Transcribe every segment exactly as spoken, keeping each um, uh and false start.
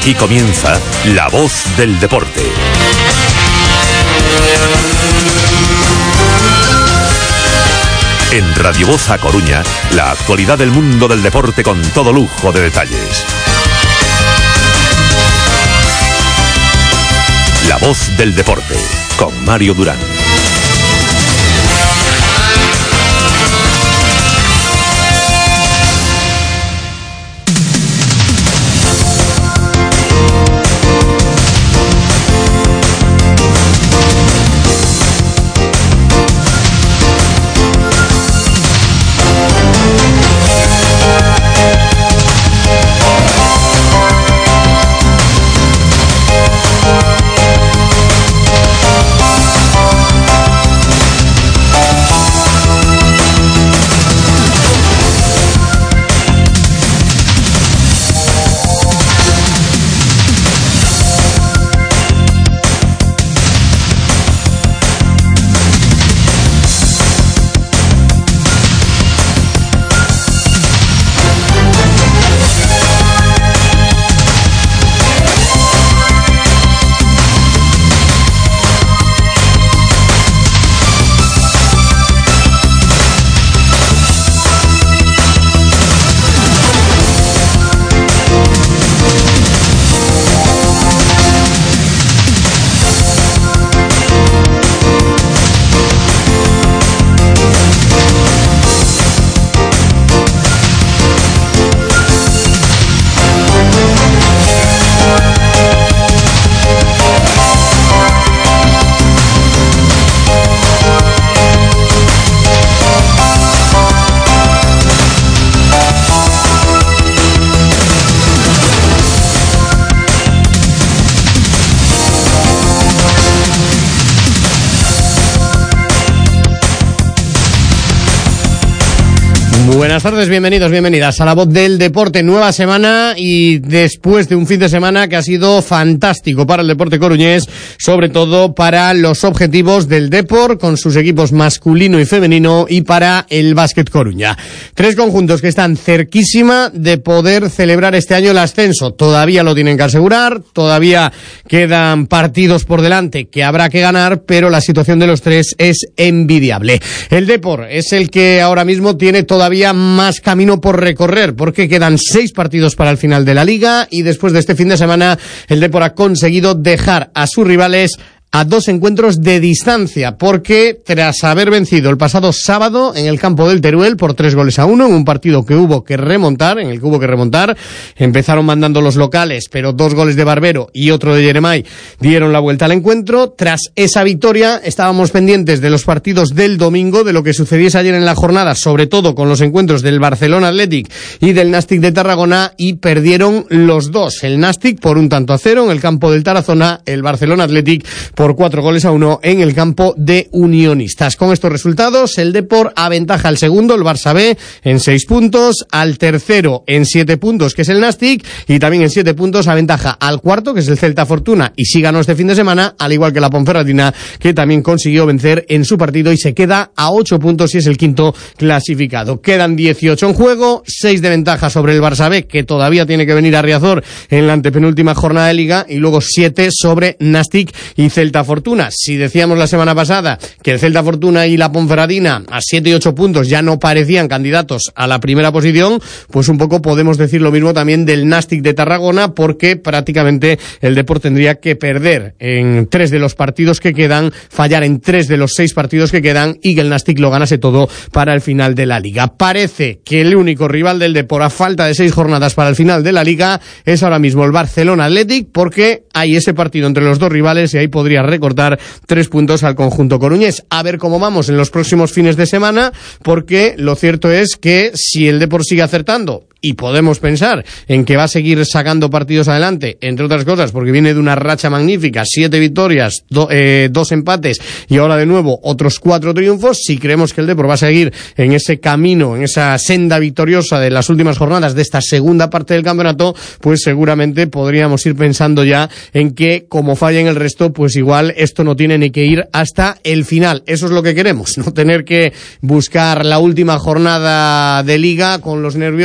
Aquí comienza La Voz del Deporte. En Radio Voz A Coruña, la actualidad del mundo del deporte con todo lujo de detalles. La Voz del Deporte, con Mario Durán. Buenas tardes, bienvenidos, bienvenidas a La Voz del Deporte. Nueva semana y después de un fin de semana que ha sido fantástico para el deporte coruñés, sobre todo para los objetivos del Depor con sus equipos masculino y femenino y para el Básquet Coruña. Tres conjuntos que están cerquísima de poder celebrar este año el ascenso. Todavía lo tienen que asegurar, todavía quedan partidos por delante que habrá que ganar, pero la situación de los tres es envidiable. El Depor es el que ahora mismo tiene todavía más camino por recorrer, porque quedan seis partidos para el final de la Liga y después de este fin de semana el Depor ha conseguido dejar a sus rivales a dos encuentros de distancia, porque tras haber vencido el pasado sábado en el campo del Teruel por tres goles a uno, en un partido que hubo que remontar, en el que hubo que remontar, empezaron mandando los locales, pero dos goles de Barbero y otro de Jeremai dieron la vuelta al encuentro. Tras esa victoria estábamos pendientes de los partidos del domingo, de lo que sucediese ayer en la jornada, sobre todo con los encuentros del Barcelona Athletic y del Nàstic de Tarragona, y perdieron los dos, el Nàstic por un tanto a cero en el campo del Tarazona, el Barcelona Athletic por por cuatro goles a uno en el campo de Unionistas. Con estos resultados, el Depor aventaja al segundo, el Barça B, en seis puntos, al tercero en siete puntos, que es el Nàstic, y también en siete puntos aventaja al cuarto, que es el Celta Fortuna, y sí ganó este fin de semana, al igual que la Ponferradina, que también consiguió vencer en su partido y se queda a ocho puntos y es el quinto clasificado. Quedan dieciocho en juego, seis de ventaja sobre el Barça B, que todavía tiene que venir a Riazor en la antepenúltima jornada de Liga, y luego siete sobre Nàstic y Celta Fortuna. Si decíamos la semana pasada que el Celta Fortuna y la Ponferradina a siete y ocho puntos ya no parecían candidatos a la primera posición, pues un poco podemos decir lo mismo también del Nàstic de Tarragona, porque prácticamente el Depor tendría que perder en tres de los partidos que quedan, fallar en tres de los seis partidos que quedan y que el Nàstic lo ganase todo para el final de la Liga. Parece que el único rival del Depor a falta de seis jornadas para el final de la Liga es ahora mismo el Barcelona Athletic, porque hay ese partido entre los dos rivales y ahí podría recortar tres puntos al conjunto coruñés. A ver cómo vamos en los próximos fines de semana, porque lo cierto es que si el Depor sigue acertando, y podemos pensar en que va a seguir sacando partidos adelante, entre otras cosas porque viene de una racha magnífica, siete victorias, do, eh, dos empates y ahora de nuevo otros cuatro triunfos, si creemos que el Depor va a seguir en ese camino, en esa senda victoriosa de las últimas jornadas de esta segunda parte del campeonato, pues seguramente podríamos ir pensando ya en que, como falla en el resto, pues igual esto no tiene ni que ir hasta el final. Eso es lo que queremos, no tener que buscar la última jornada de Liga con los nervios de tener que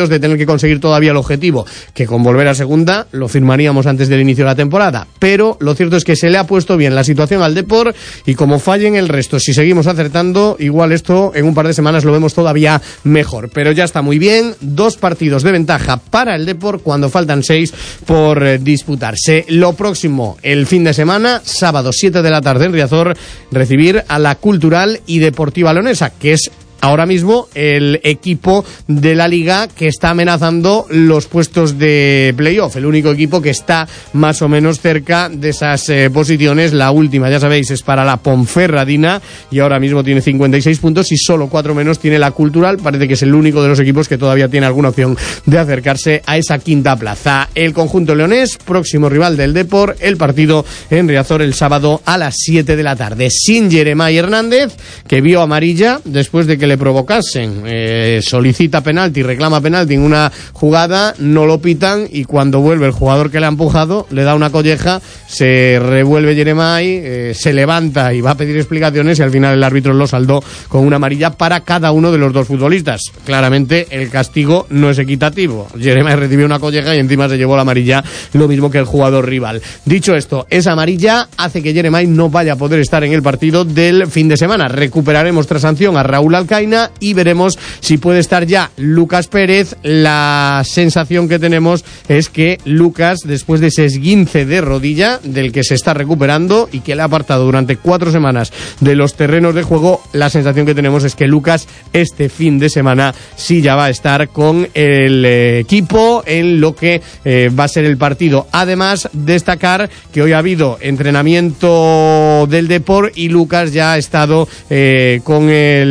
conseguir todavía el objetivo, que con volver a segunda lo firmaríamos antes del inicio de la temporada, pero lo cierto es que se le ha puesto bien la situación al Depor y como fallen el resto, si seguimos acertando, igual esto en un par de semanas lo vemos todavía mejor, pero ya está muy bien, dos partidos de ventaja para el Depor cuando faltan seis por eh, disputarse. Lo próximo, el fin de semana, sábado siete de la tarde en Riazor, recibir a la Cultural y Deportiva Leonesa, que es ahora mismo el equipo de la Liga que está amenazando los puestos de playoff, el único equipo que está más o menos cerca de esas eh, posiciones. La última, ya sabéis, es para la Ponferradina y ahora mismo tiene cincuenta y seis puntos y solo cuatro menos tiene la Cultural. Parece que es el único de los equipos que todavía tiene alguna opción de acercarse a esa quinta plaza. El conjunto leonés, próximo rival del Depor, el partido en Riazor el sábado a las siete de la tarde. Sin Jeremai Hernández, que vio amarilla después de que le provocasen, eh, solicita penalti, reclama penalti en una jugada, no lo pitan y cuando vuelve el jugador que le ha empujado le da una colleja, se revuelve Jeremai, eh, se levanta y va a pedir explicaciones y al final el árbitro lo saldó con una amarilla para cada uno de los dos futbolistas. Claramente el castigo no es equitativo. Jeremai recibió una colleja y encima se llevó la amarilla, lo mismo que el jugador rival. Dicho esto, esa amarilla hace que Jeremai no vaya a poder estar en el partido del fin de semana. Recuperaremos tras sanción a Raúl Alcaína y veremos si puede estar ya Lucas Pérez. La sensación que tenemos es que Lucas, después de ese esguince de rodilla del que se está recuperando y que le ha apartado durante cuatro semanas de los terrenos de juego, la sensación que tenemos es que Lucas este fin de semana sí ya va a estar con el eh, equipo en lo que eh, va a ser el partido. Además, destacar que hoy ha habido entrenamiento del Depor y Lucas ya ha estado eh, con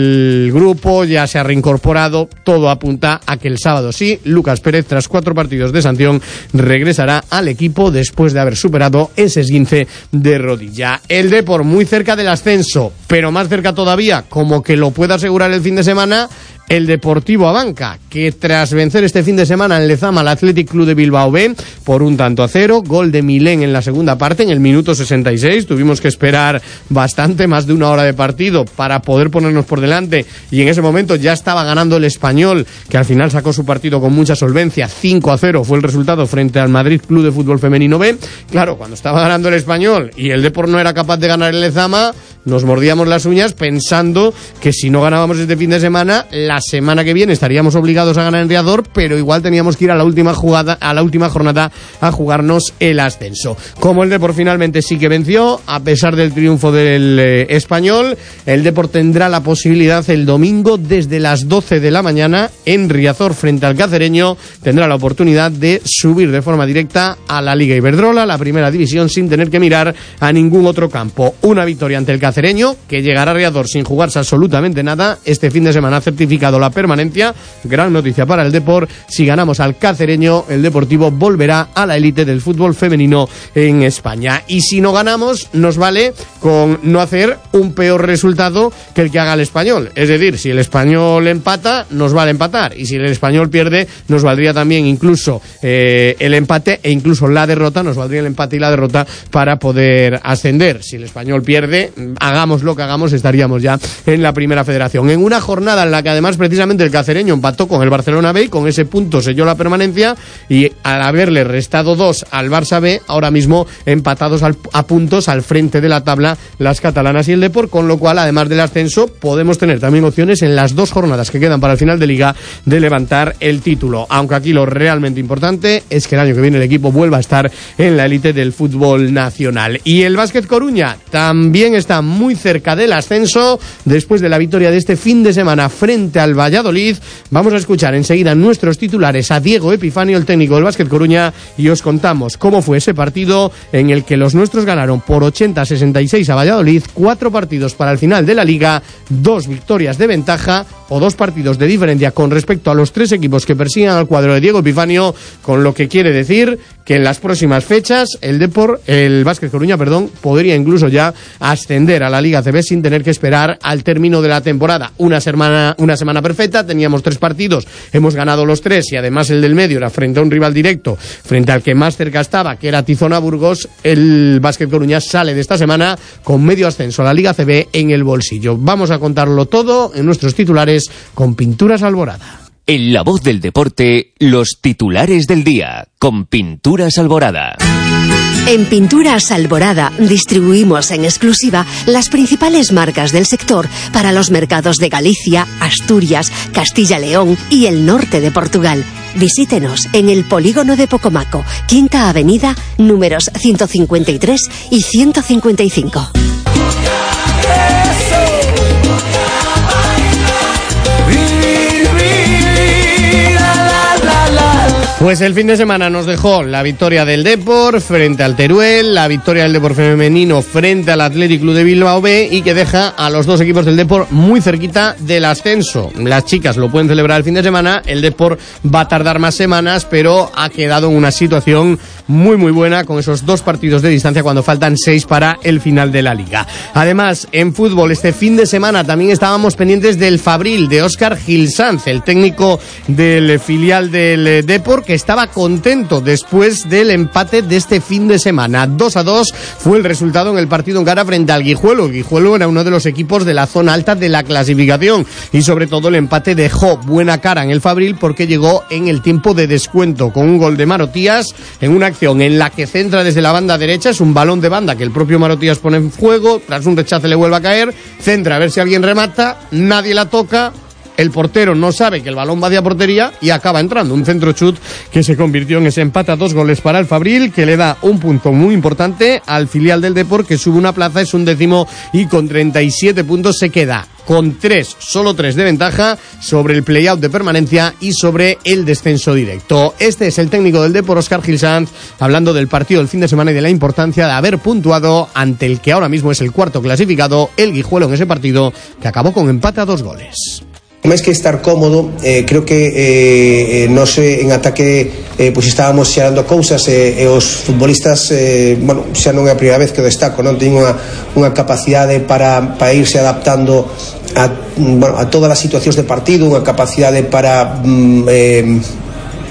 el grupo, ya se ha reincorporado, todo apunta a que el sábado sí, Lucas Pérez, tras cuatro partidos de sanción, regresará al equipo después de haber superado ese esguince de rodilla. El Depor muy cerca del ascenso, pero más cerca todavía, como que lo pueda asegurar el fin de semana, el Deportivo Abanca, que tras vencer este fin de semana en Lezama al Athletic Club de Bilbao B por un tanto a cero, gol de Milén en la segunda parte, en el minuto sesenta y seis, tuvimos que esperar bastante, más de una hora de partido para poder ponernos por delante, y en ese momento ya estaba ganando el Español, que al final sacó su partido con mucha solvencia, cinco a cero fue el resultado frente al Madrid Club de Fútbol Femenino B. Claro, cuando estaba ganando el Español y el Depor no era capaz de ganar el Lezama, nos mordíamos las uñas pensando que si no ganábamos este fin de semana, la semana que viene estaríamos obligados a ganar en Riazor, pero igual teníamos que ir a la última jugada, a la última jornada a jugarnos el ascenso. Como el Depor finalmente sí que venció, a pesar del triunfo del eh, Español, el Depor tendrá la posibilidad el domingo desde las doce de la mañana en Riazor frente al Cacereño, tendrá la oportunidad de subir de forma directa a la Liga Iberdrola, la primera división, sin tener que mirar a ningún otro campo. Una victoria ante el Cacereño, que llegará a Riazor sin jugarse absolutamente nada. Este fin de semana ha certificado la permanencia, gran noticia para el Depor. Si ganamos al Cacereño, el Deportivo volverá a la élite del fútbol femenino en España, y si no ganamos nos vale con no hacer un peor resultado que el que haga el Español, es decir, si el Español empata nos vale empatar, y si el Español pierde nos valdría también incluso eh, el empate e incluso la derrota, nos valdría el empate y la derrota para poder ascender. Si el Español pierde, hagamos lo que hagamos, estaríamos ya en la primera federación, en una jornada en la que además precisamente el Cacereño empató con el Barcelona B y con ese punto selló la permanencia, y al haberle restado dos al Barça B, ahora mismo empatados al, a puntos al frente de la tabla las catalanas y el Depor, con lo cual además del ascenso podemos tener también opciones en las dos jornadas que quedan para el final de Liga de levantar el título, aunque aquí lo realmente importante es que el año que viene el equipo vuelva a estar en la élite del fútbol nacional. Y el Básquet Coruña también está muy cerca del ascenso después de la victoria de este fin de semana frente al Valladolid. Vamos a escuchar enseguida nuestros titulares a Diego Epifanio, el técnico del Básquet Coruña, y os contamos cómo fue ese partido en el que los nuestros ganaron por ochenta a sesenta y seis a Valladolid, cuatro partidos para el final de la Liga, dos victorias de ventaja o dos partidos de diferencia con respecto a los tres equipos que persiguen al cuadro de Diego Epifanio, con lo que quiere decir que en las próximas fechas el Depor, el Básquet Coruña, perdón, podría incluso ya ascender a la Liga C B sin tener que esperar al término de la temporada. Una semana, una semana perfecta, teníamos tres partidos, hemos ganado los tres y además el del medio era frente a un rival directo, frente al que más cerca estaba, que era Tizona Burgos. El Básquet Coruña sale de esta semana con medio ascenso a la Liga C B en el bolsillo. Vamos a contarlo todo en nuestros titulares con Pinturas Alborada. En La Voz del Deporte, los titulares del día, con Pinturas Alborada. En Pinturas Alborada distribuimos en exclusiva las principales marcas del sector para los mercados de Galicia, Asturias, Castilla-León y el norte de Portugal. Visítenos en el Polígono de Pocomaco, Quinta Avenida, números ciento cincuenta y tres y ciento cincuenta y cinco. Pues el fin de semana nos dejó la victoria del Depor frente al Teruel, la victoria del Depor femenino frente al Athletic Club de Bilbao B, y que deja a los dos equipos del Depor muy cerquita del ascenso. Las chicas lo pueden celebrar el fin de semana, el Depor va a tardar más semanas, pero ha quedado en una situación muy muy buena con esos dos partidos de distancia cuando faltan seis para el final de la liga. Además, en fútbol este fin de semana también estábamos pendientes del Fabril de Óscar Gilsanz, el técnico del filial del Depor, que estaba contento después del empate de este fin de semana. dos a dos fue el resultado en el partido en cara frente al Guijuelo. El Guijuelo era uno de los equipos de la zona alta de la clasificación y sobre todo el empate dejó buena cara en el Fabril porque llegó en el tiempo de descuento con un gol de Marotías en una acción en la que centra desde la banda derecha. Es un balón de banda que el propio Marotías pone en juego, tras un rechace le vuelve a caer, centra a ver si alguien remata, nadie la toca. El portero no sabe que el balón va hacia portería y acaba entrando un centro chut que se convirtió en ese empate a dos goles para el Fabril, que le da un punto muy importante al filial del Depor, que sube una plaza, es un décimo y con treinta y siete puntos se queda con tres, solo tres de ventaja sobre el play-out de permanencia y sobre el descenso directo. Este es el técnico del Depor, Óscar Gilsanz, hablando del partido del fin de semana y de la importancia de haber puntuado ante el que ahora mismo es el cuarto clasificado, el Guijuelo, en ese partido que acabó con empate a dos goles. Máis que estar cómodo, eh, creo que eh, nos en ataque eh, pois estábamos xerando cousas e, eh, os futbolistas eh, bueno, xa non é a primeira vez que o destaco, non teñen unha, unha capacidade para, para irse adaptando a, bueno, a todas as situacións de partido, unha capacidade para mm, eh,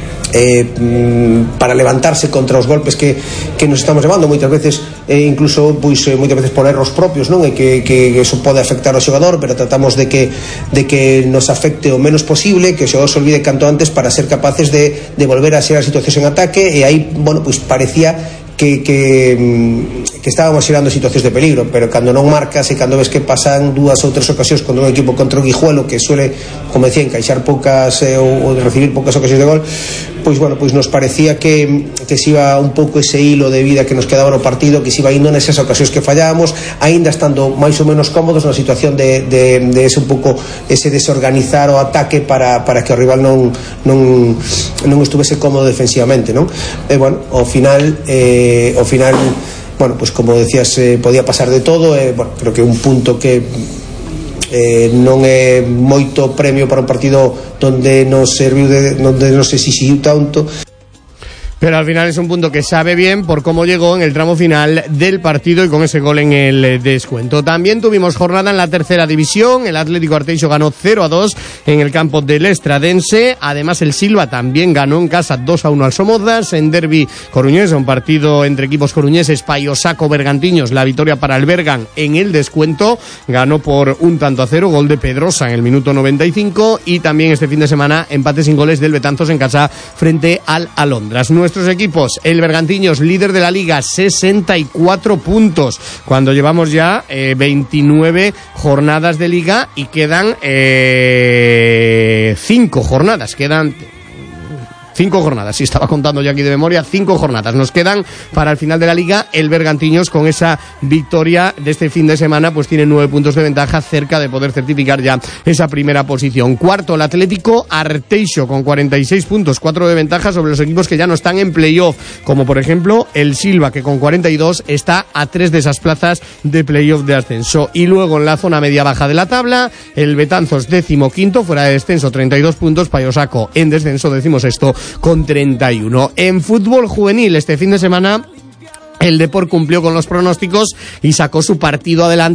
Eh, para levantarse contra os golpes que, que nos estamos levando moitas veces, eh, incluso pois, eh, moitas veces por erros propios, non? E que, que eso pode afectar ao xogador, pero tratamos de que, de que nos afecte o menos posible, que o xogador se olvide canto antes para ser capaces de, de volver a ser as situacións en ataque. E aí, bueno, pois parecía que, que, que estábamos xerando situacións de peligro, pero cando non marcas e cando ves que pasan dúas ou tres ocasións con un equipo contra o Guijuelo que suele, como decía, encaixar poucas eh, ou, ou recibir poucas ocasións de gol, pois bueno, pois nos parecía que, que se iba un pouco ese hilo de vida que nos quedaba no partido, que se iba indo nesas ocasións que fallábamos, aínda estando máis ou menos cómodos na situación de, de, de ese un pouco ese desorganizar o ataque para, para que o rival non, non, non estuvese cómodo defensivamente, non? E bueno, ao final eh, ao final bueno, pues como decías, eh, podía pasar de todo, eh, bueno, creo que un punto que eh, non é moito premio para un partido donde nos serviu de, donde nos exixiu tanto. Pero al final es un punto que sabe bien por cómo llegó en el tramo final del partido y con ese gol en el descuento. También tuvimos jornada en la tercera división. El Atlético Arteixo ganó cero a dos en el campo del Estradense. Además, el Silva también ganó en casa dos a uno al Somozas. En derbi coruñés, un partido entre equipos coruñeses, Paiosaco Bergantiños, la victoria para el Bergan en el descuento. Ganó por un tanto a cero, gol de Pedrosa en el minuto noventa y cinco. Y también este fin de semana, empate sin goles del Betanzos en casa frente al Alondras. Nuestros equipos, el Bergantiños, líder de la liga, sesenta y cuatro puntos, cuando llevamos ya eh, veintinueve jornadas de liga y quedan eh, cinco jornadas, quedan Cinco jornadas, si estaba contando yo aquí de memoria, cinco jornadas nos quedan para el final de la liga. El Bergantiños, con esa victoria de este fin de semana, pues tiene nueve puntos de ventaja, cerca de poder certificar ya esa primera posición. Cuarto, el Atlético Arteixo, con cuarenta y seis puntos, cuatro de ventaja sobre los equipos que ya no están en playoff, como por ejemplo el Silva, que con cuarenta y dos está a tres de esas plazas de playoff de ascenso. Y luego en la zona media-baja de la tabla, el Betanzos, décimo quinto, fuera de descenso, treinta y dos puntos, Paiosaco en descenso, décimo sexto, con treinta y uno. En fútbol juvenil, este fin de semana, el Depor cumplió con los pronósticos y sacó su partido adelante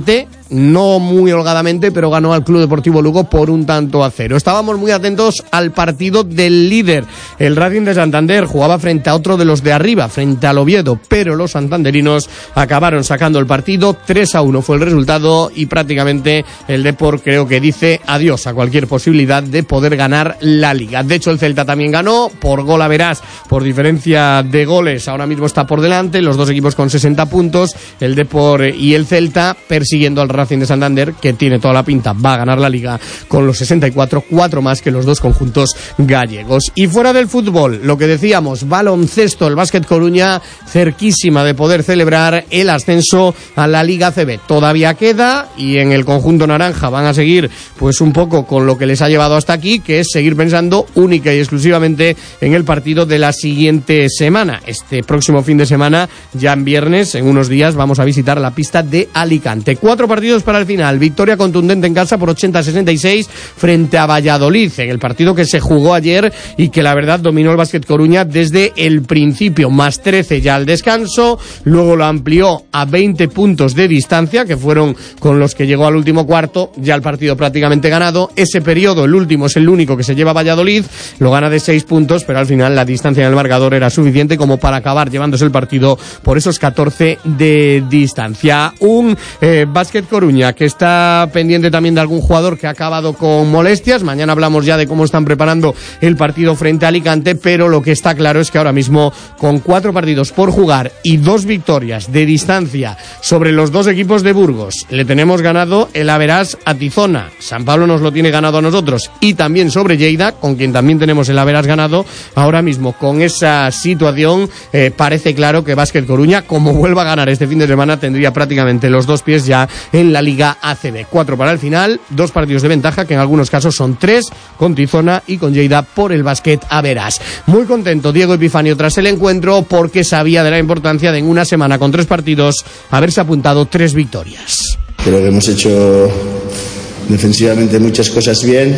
no muy holgadamente, pero ganó al Club Deportivo Lugo por un tanto a cero. Estábamos muy atentos al partido del líder. El Racing de Santander jugaba frente a otro de los de arriba, frente al Oviedo, pero los santanderinos acabaron sacando el partido. tres a uno fue el resultado y prácticamente el Depor creo que dice adiós a cualquier posibilidad de poder ganar la Liga. De hecho, el Celta también ganó por gol a verás, por diferencia de goles. Ahora mismo está por delante, los dos equipos con sesenta puntos, el Depor y el Celta persiguiendo al Racing de Santander, que tiene toda la pinta, va a ganar la Liga con los sesenta y cuatro, cuatro más que los dos conjuntos gallegos. Y fuera del fútbol, lo que decíamos, baloncesto, el Básquet Coruña cerquísima de poder celebrar el ascenso a la Liga A C B. Todavía queda y en el conjunto naranja van a seguir pues un poco con lo que les ha llevado hasta aquí, que es seguir pensando única y exclusivamente en el partido de la siguiente semana. Este próximo fin de semana, ya en viernes, en unos días, vamos a visitar la pista de Alicante. Cuatro partidos para el final. Victoria contundente en casa por ochenta a sesenta y seis frente a Valladolid, en el partido que se jugó ayer y que la verdad dominó el Básquet Coruña desde el principio, más trece ya al descanso, luego lo amplió a veinte puntos de distancia, que fueron con los que llegó al último cuarto, ya el partido prácticamente ganado. Ese periodo, el último, es el único que se lleva Valladolid, lo gana de seis puntos, pero al final la distancia en el marcador era suficiente como para acabar llevándose el partido por esos catorce de distancia. Un eh, Básquet Coruña que está pendiente también de algún jugador que ha acabado con molestias. Mañana hablamos ya de cómo están preparando el partido frente a Alicante, pero lo que está claro es que ahora mismo, con cuatro partidos por jugar y dos victorias de distancia sobre los dos equipos de Burgos, le tenemos ganado el averás a Tizona. San Pablo nos lo tiene ganado a nosotros, y también sobre Lleida, con quien también tenemos el averás ganado. Ahora mismo, con esa situación, eh, parece claro que Básquet Coruña, como vuelva a ganar este fin de semana, tendría prácticamente los dos pies ya en la Liga A C B. Cuatro para el final, dos partidos de ventaja, que en algunos casos son tres, con Tizona y con Lleida por el Básquet averás. Muy contento Diego Epifanio tras el encuentro, porque sabía de la importancia de en una semana con tres partidos haberse apuntado tres victorias. Creo que hemos hecho defensivamente muchas cosas bien,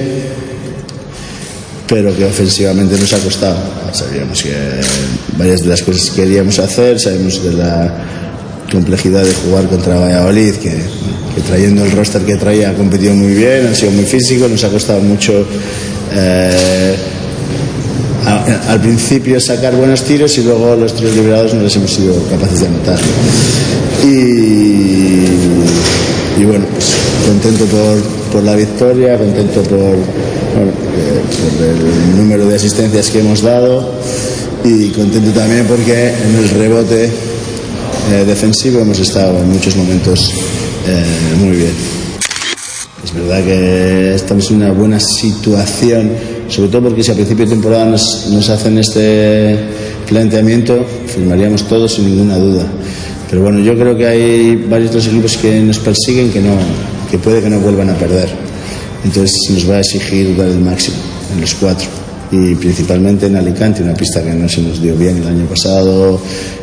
pero que ofensivamente nos ha costado. Sabíamos que varias de las cosas que queríamos hacer, sabemos de la complejidad de jugar contra Valladolid, que, que trayendo el roster que traía ha competido muy bien, ha sido muy físico, nos ha costado mucho eh, a, al principio sacar buenos tiros y luego los tiros liberados no los hemos sido capaces de anotar. Y, y bueno, pues contento por, por la victoria, contento por, bueno, eh, por el número de asistencias que hemos dado, y contento también porque en el rebote eh, defensivo hemos estado en muchos momentos eh, muy bien. Es verdad que estamos en una buena situación, sobre todo porque si a principio de temporada nos, nos hacen este planteamiento, firmaríamos todos sin ninguna duda. Pero bueno, yo creo que hay varios de los equipos que nos persiguen que no, que puede que no vuelvan a perder. Entonces nos va a exigir dar el máximo en los cuatro, y principalmente en Alicante, una pista que no se nos dio bien el año pasado,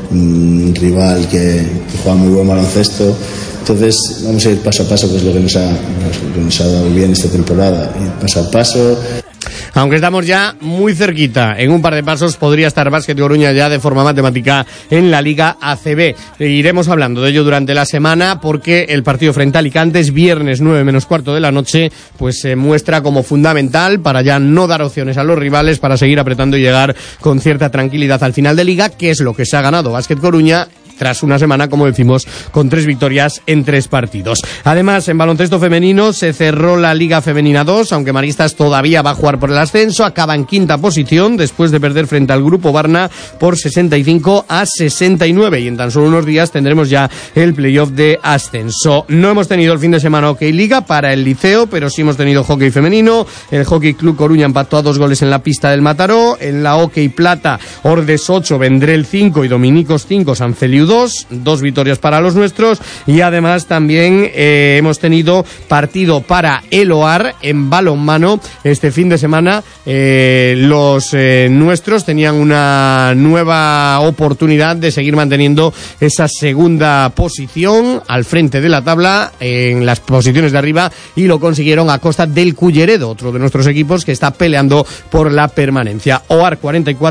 un rival que, que juega muy buen baloncesto. Entonces vamos a ir paso a paso, que es lo que nos ha, lo que nos ha dado bien esta temporada, ir paso a paso. Aunque estamos ya muy cerquita, en un par de pasos podría estar Básquet Coruña ya de forma matemática en la Liga A C B. Iremos hablando de ello durante la semana, porque el partido frente a Alicante es viernes nueve menos cuarto de la noche, pues se muestra como fundamental para ya no dar opciones a los rivales, para seguir apretando y llegar con cierta tranquilidad al final de Liga, que es lo que se ha ganado Básquet Coruña tras una semana, como decimos, con tres victorias en tres partidos. Además, en baloncesto femenino se cerró la Liga Femenina dos, aunque Maristas todavía va a jugar por el ascenso, acaba en quinta posición después de perder frente al Grupo Barna por sesenta y cinco a sesenta y nueve, y en tan solo unos días tendremos ya el playoff de ascenso. No hemos tenido el fin de semana Hockey Liga para el Liceo, pero sí hemos tenido hockey femenino. El Hockey Club Coruña empató a dos goles en la pista del Mataró. En la Hockey Plata, Ordes ocho, Vendrell cinco y Dominicos cinco, San Feliu dos, dos victorias para los nuestros. Y además también eh, hemos tenido partido para el O A R en balonmano este fin de semana. Eh, los eh, nuestros tenían una nueva oportunidad de seguir manteniendo esa segunda posición al frente de la tabla en las posiciones de arriba, y lo consiguieron a costa del Culleredo, otro de nuestros equipos que está peleando por la permanencia. O A R cuarenta y cuatro,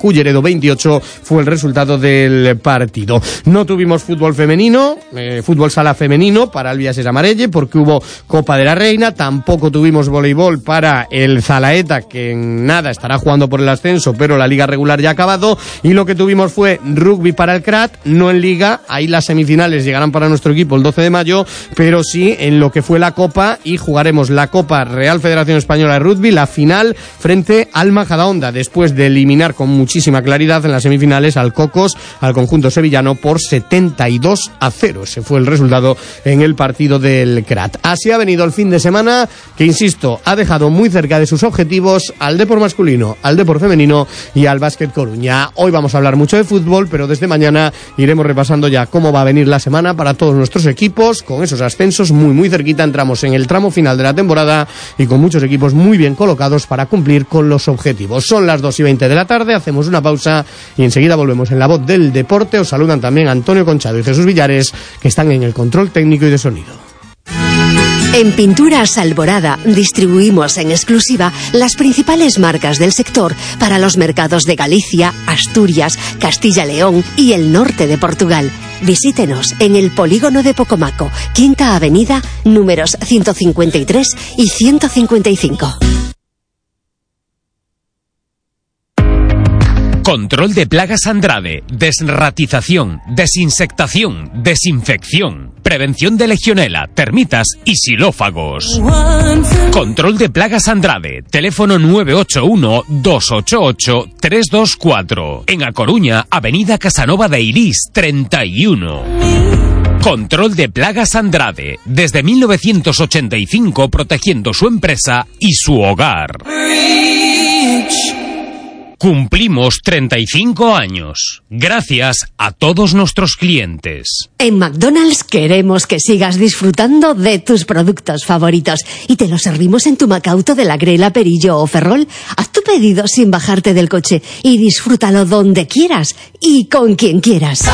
Culleredo veintiocho fue el resultado del partido. No tuvimos fútbol femenino, eh, fútbol sala femenino para el Villases Amarelle porque hubo Copa de la Reina, tampoco tuvimos voleibol para el Zalaeta, que en nada estará jugando por el ascenso, pero la liga regular ya ha acabado, y lo que tuvimos fue rugby para el C R A T, no en liga, ahí las semifinales llegarán para nuestro equipo el doce de mayo, pero sí en lo que fue la Copa, y jugaremos la Copa Real Federación Española de Rugby, la final frente al Majadahonda, después de eliminar con muchísima claridad en las semifinales al Cocos, al conjunto sevillano, por setenta y dos a cero. Ese fue el resultado en el partido del C R A T. Así ha venido el fin de semana, que insisto, ha dejado muy cerca de sus objetivos al Depor masculino, al Depor femenino y al Básquet Coruña. Hoy vamos a hablar mucho de fútbol, pero desde mañana iremos repasando ya cómo va a venir la semana para todos nuestros equipos, con esos ascensos muy muy cerquita. Entramos en el tramo final de la temporada y con muchos equipos muy bien colocados para cumplir con los objetivos. Son las dos y veinte de la tarde, hacemos una pausa y enseguida volvemos en La Voz del Deporte. Os saludan también Antonio Conchado y Jesús Villares, que están en el control técnico y de sonido. En Pinturas Alborada distribuimos en exclusiva las principales marcas del sector para los mercados de Galicia, Asturias, Castilla-León y el norte de Portugal. Visítenos en el Polígono de Pocomaco, Quinta Avenida, números ciento cincuenta y tres y ciento cincuenta y cinco. Control de plagas Andrade, desratización, desinsectación, desinfección, prevención de legionela, termitas y xilófagos. Control de plagas Andrade, teléfono nueve ocho uno, dos ocho ocho, tres dos cuatro. En A Coruña, avenida Casanova de Irís, treinta y uno. Control de plagas Andrade, desde mil novecientos ochenta y cinco protegiendo su empresa y su hogar. Cumplimos treinta y cinco años, gracias a todos nuestros clientes. En McDonald's queremos que sigas disfrutando de tus productos favoritos y te los servimos en tu Macauto de la Grela, Perillo o Ferrol. Haz tu pedido sin bajarte del coche y disfrútalo donde quieras y con quien quieras.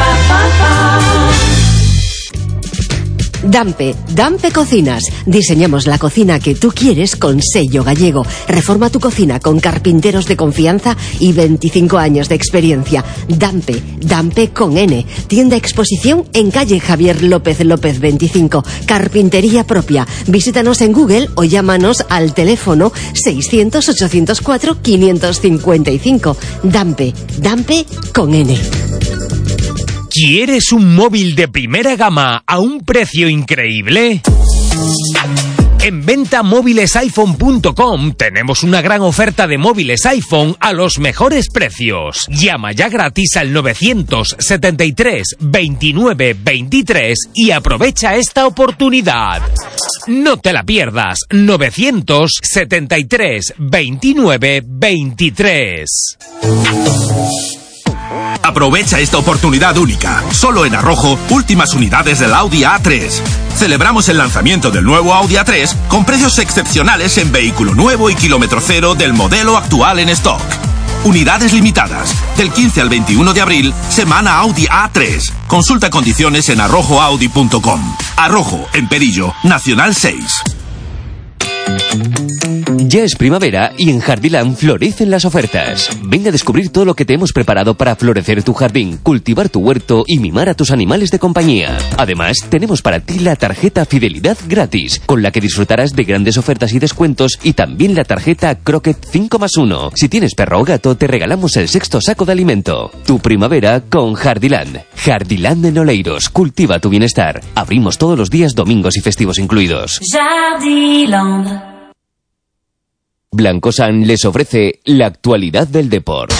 Dampe, Dampe Cocinas. Diseñamos la cocina que tú quieres con sello gallego. Reforma tu cocina con carpinteros de confianza y veinticinco años de experiencia. Dampe, Dampe con N. Tienda exposición en calle Javier López López veinticinco. Carpintería propia. Visítanos en Google o llámanos al teléfono seiscientos, ochocientos cuatro, quinientos cincuenta y cinco. Dampe, Dampe con N. ¿Quieres un móvil de primera gama a un precio increíble? En venta móviles iphone punto com tenemos una gran oferta de móviles iPhone a los mejores precios. Llama ya gratis al novecientos setenta y tres, veintinueve, veintitrés y aprovecha esta oportunidad. No te la pierdas, novecientos setenta y tres, veintinueve, veintitrés. Aprovecha esta oportunidad única. Solo en Arrojo, últimas unidades del Audi A tres. Celebramos el lanzamiento del nuevo Audi A tres con precios excepcionales en vehículo nuevo y kilómetro cero del modelo actual en stock. Unidades limitadas. Del quince al veintiuno de abril, semana Audi A tres. Consulta condiciones en arrojo audi punto com. Arrojo, en Perillo, Nacional seis. Ya es primavera y en Jardiland florecen las ofertas. Ven a descubrir todo lo que te hemos preparado para florecer tu jardín, cultivar tu huerto y mimar a tus animales de compañía. Además, tenemos para ti la tarjeta Fidelidad gratis, con la que disfrutarás de grandes ofertas y descuentos, y también la tarjeta Croquet cinco más uno. Si tienes perro o gato, te regalamos el sexto saco de alimento. Tu primavera con Jardiland. Jardiland en Oleiros. Cultiva tu bienestar. Abrimos todos los días, domingos y festivos incluidos. Jardiland. Blancosan les ofrece la actualidad del deporte.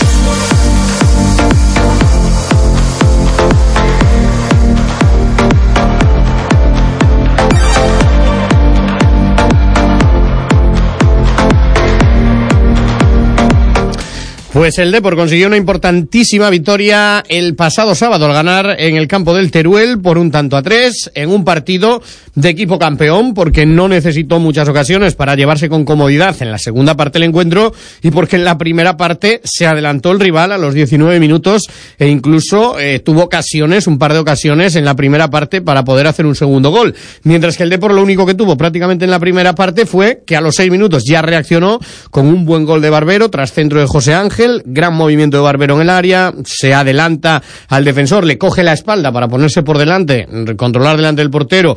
Pues el Depor consiguió una importantísima victoria el pasado sábado al ganar en el campo del Teruel por un tanto a tres en un partido de equipo campeón, porque no necesitó muchas ocasiones para llevarse con comodidad en la segunda parte del encuentro y porque en la primera parte se adelantó el rival a los diecinueve minutos e incluso eh, tuvo ocasiones, un par de ocasiones en la primera parte para poder hacer un segundo gol, mientras que el Depor lo único que tuvo prácticamente en la primera parte fue que a los seis minutos ya reaccionó con un buen gol de Barbero tras centro de José Ángel. Ángel, gran movimiento de Barbero en el área, se adelanta al defensor, le coge la espalda para ponerse por delante, controlar delante del portero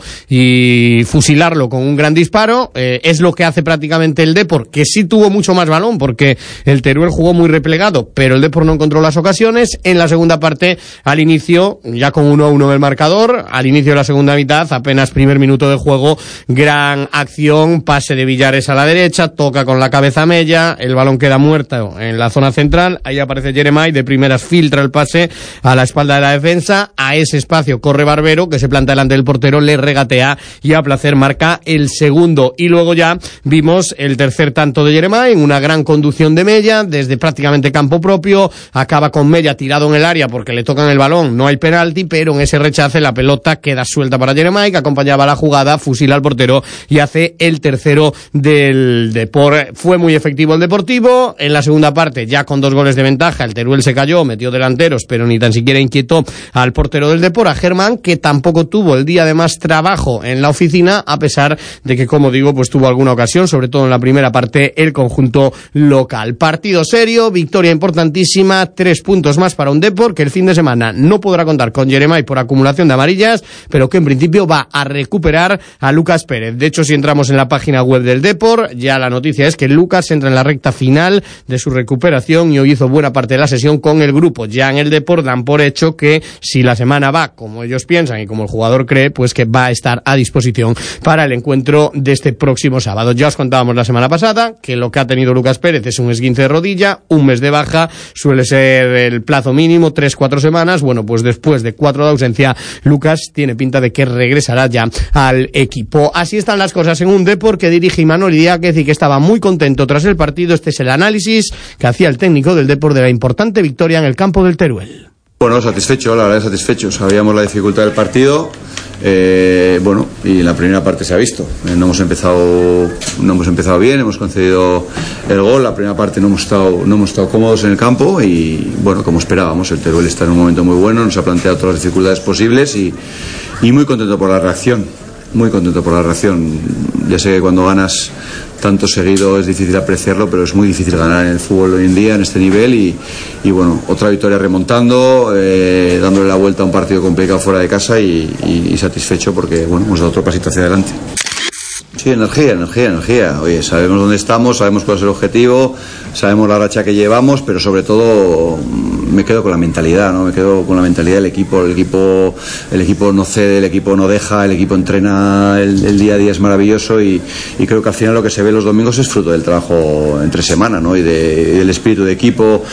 y fusilarlo con un gran disparo. Eh, es lo que hace prácticamente el Depor, que sí tuvo mucho más balón porque el Teruel jugó muy replegado, pero el Depor no encontró las ocasiones. En la segunda parte, al inicio, ya con uno a uno del marcador, al inicio de la segunda mitad, apenas primer minuto de juego, gran acción, pase de Villares a la derecha, toca con la cabeza Mella, el balón queda muerto en la zona central, ahí aparece Jeremai, de primeras filtra el pase a la espalda de la defensa, a ese espacio corre Barbero, que se planta delante del portero, le regatea y a placer marca el segundo. Y luego ya vimos el tercer tanto de Jeremai, una gran conducción de Mella, desde prácticamente campo propio, acaba con Mella tirado en el área porque le tocan el balón, no hay penalti, pero en ese rechace la pelota queda suelta para Jeremai, que acompañaba la jugada, fusila al portero y hace el tercero del Depor. Fue muy efectivo el Deportivo, en la segunda parte ya con dos goles de ventaja, el Teruel se cayó, metió delanteros, pero ni tan siquiera inquietó al portero del Depor, a Germán, que tampoco tuvo el día de más trabajo en la oficina, a pesar de que, como digo, pues tuvo alguna ocasión, sobre todo en la primera parte, el conjunto local. Partido serio, victoria importantísima, tres puntos más para un Depor, que el fin de semana no podrá contar con Jeremai por acumulación de amarillas, pero que en principio va a recuperar a Lucas Pérez. De hecho, si entramos en la página web del Depor, ya la noticia es que Lucas entra en la recta final de su recuperación y hoy hizo buena parte de la sesión con el grupo. Ya en el Depor dan por hecho que si la semana va como ellos piensan y como el jugador cree, pues que va a estar a disposición para el encuentro de este próximo sábado. Ya os contábamos la semana pasada que lo que ha tenido Lucas Pérez es un esguince de rodilla, un mes de baja, suele ser el plazo mínimo, tres, cuatro semanas. Bueno, pues después de cuatro de ausencia, Lucas tiene pinta de que regresará ya al equipo. Así están las cosas en un Depor que dirige Imanol Idiáquez y que estaba muy contento tras el partido. Este es el análisis que hacía el técnico del Depor de la importante victoria en el campo del Teruel. Bueno, satisfecho, la verdad satisfecho. Sabíamos la dificultad del partido, eh, bueno, y en la primera parte se ha visto. Eh, no hemos empezado, no hemos empezado bien, hemos concedido el gol. La primera parte no hemos estado, no hemos estado cómodos en el campo y, bueno, como esperábamos, el Teruel está en un momento muy bueno, nos ha planteado todas las dificultades posibles y, y muy contento por la reacción, muy contento por la reacción. Ya sé que cuando ganas tanto seguido es difícil apreciarlo, pero es muy difícil ganar en el fútbol hoy en día en este nivel y, y bueno, otra victoria remontando, eh, dándole la vuelta a un partido complicado fuera de casa y, y, y satisfecho porque bueno, hemos dado otro pasito hacia adelante. Sí, energía, energía, energía. Oye, sabemos dónde estamos, sabemos cuál es el objetivo, sabemos la racha que llevamos, pero sobre todo me quedo con la mentalidad, ¿no? Me quedo con la mentalidad del equipo. El equipo, el equipo no cede, el equipo no deja, el equipo entrena, el, el día a día es maravilloso y, y creo que al final lo que se ve los domingos es fruto del trabajo entre semana, ¿no? Y, de, y del espíritu de equipo.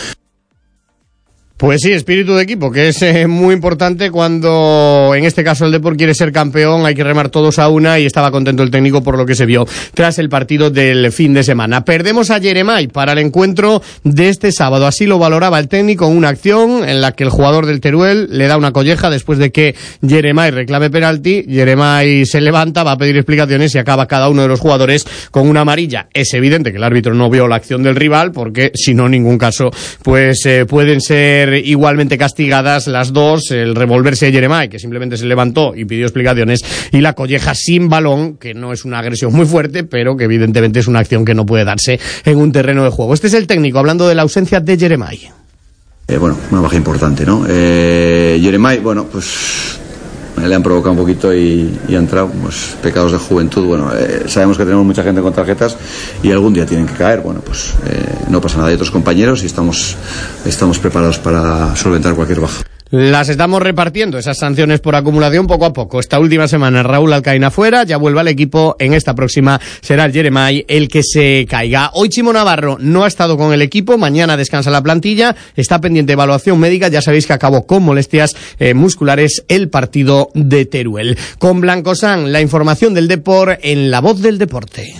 Pues sí, espíritu de equipo, que es eh, muy importante cuando, en este caso, el Depor quiere ser campeón, hay que remar todos a una y estaba contento el técnico por lo que se vio tras el partido del fin de semana. Perdemos a Jeremai para el encuentro de este sábado, así lo valoraba el técnico, una acción en la que el jugador del Teruel le da una colleja después de que Jeremai reclame penalti, Jeremai se levanta, va a pedir explicaciones y acaba cada uno de los jugadores con una amarilla. Es evidente que el árbitro no vio la acción del rival porque, si no, en ningún caso, pues eh, pueden ser igualmente castigadas las dos, el revolverse de Jeremai, que simplemente se levantó y pidió explicaciones, y la colleja sin balón, que no es una agresión muy fuerte, pero que evidentemente es una acción que no puede darse en un terreno de juego. Este es el técnico hablando de la ausencia de Jeremai. Eh, bueno, una baja importante, ¿no? Eh, Jeremai, bueno, pues le han provocado un poquito y, y ha entrado, pues pecados de juventud. Bueno, eh, sabemos que tenemos mucha gente con tarjetas y algún día tienen que caer. Bueno, pues eh, no pasa nada, hay otros compañeros y estamos, estamos preparados para solventar cualquier baja. Las estamos repartiendo, esas sanciones por acumulación, poco a poco. Esta última semana Raúl Alcaína fuera, ya vuelve al equipo. En esta próxima será el Jeremai el que se caiga. Hoy Chimo Navarro no ha estado con el equipo, mañana descansa la plantilla, está pendiente de evaluación médica. Ya sabéis que acabó con molestias eh, musculares el partido de Teruel. Con Blancosan, la información del Depor en La Voz del Deporte.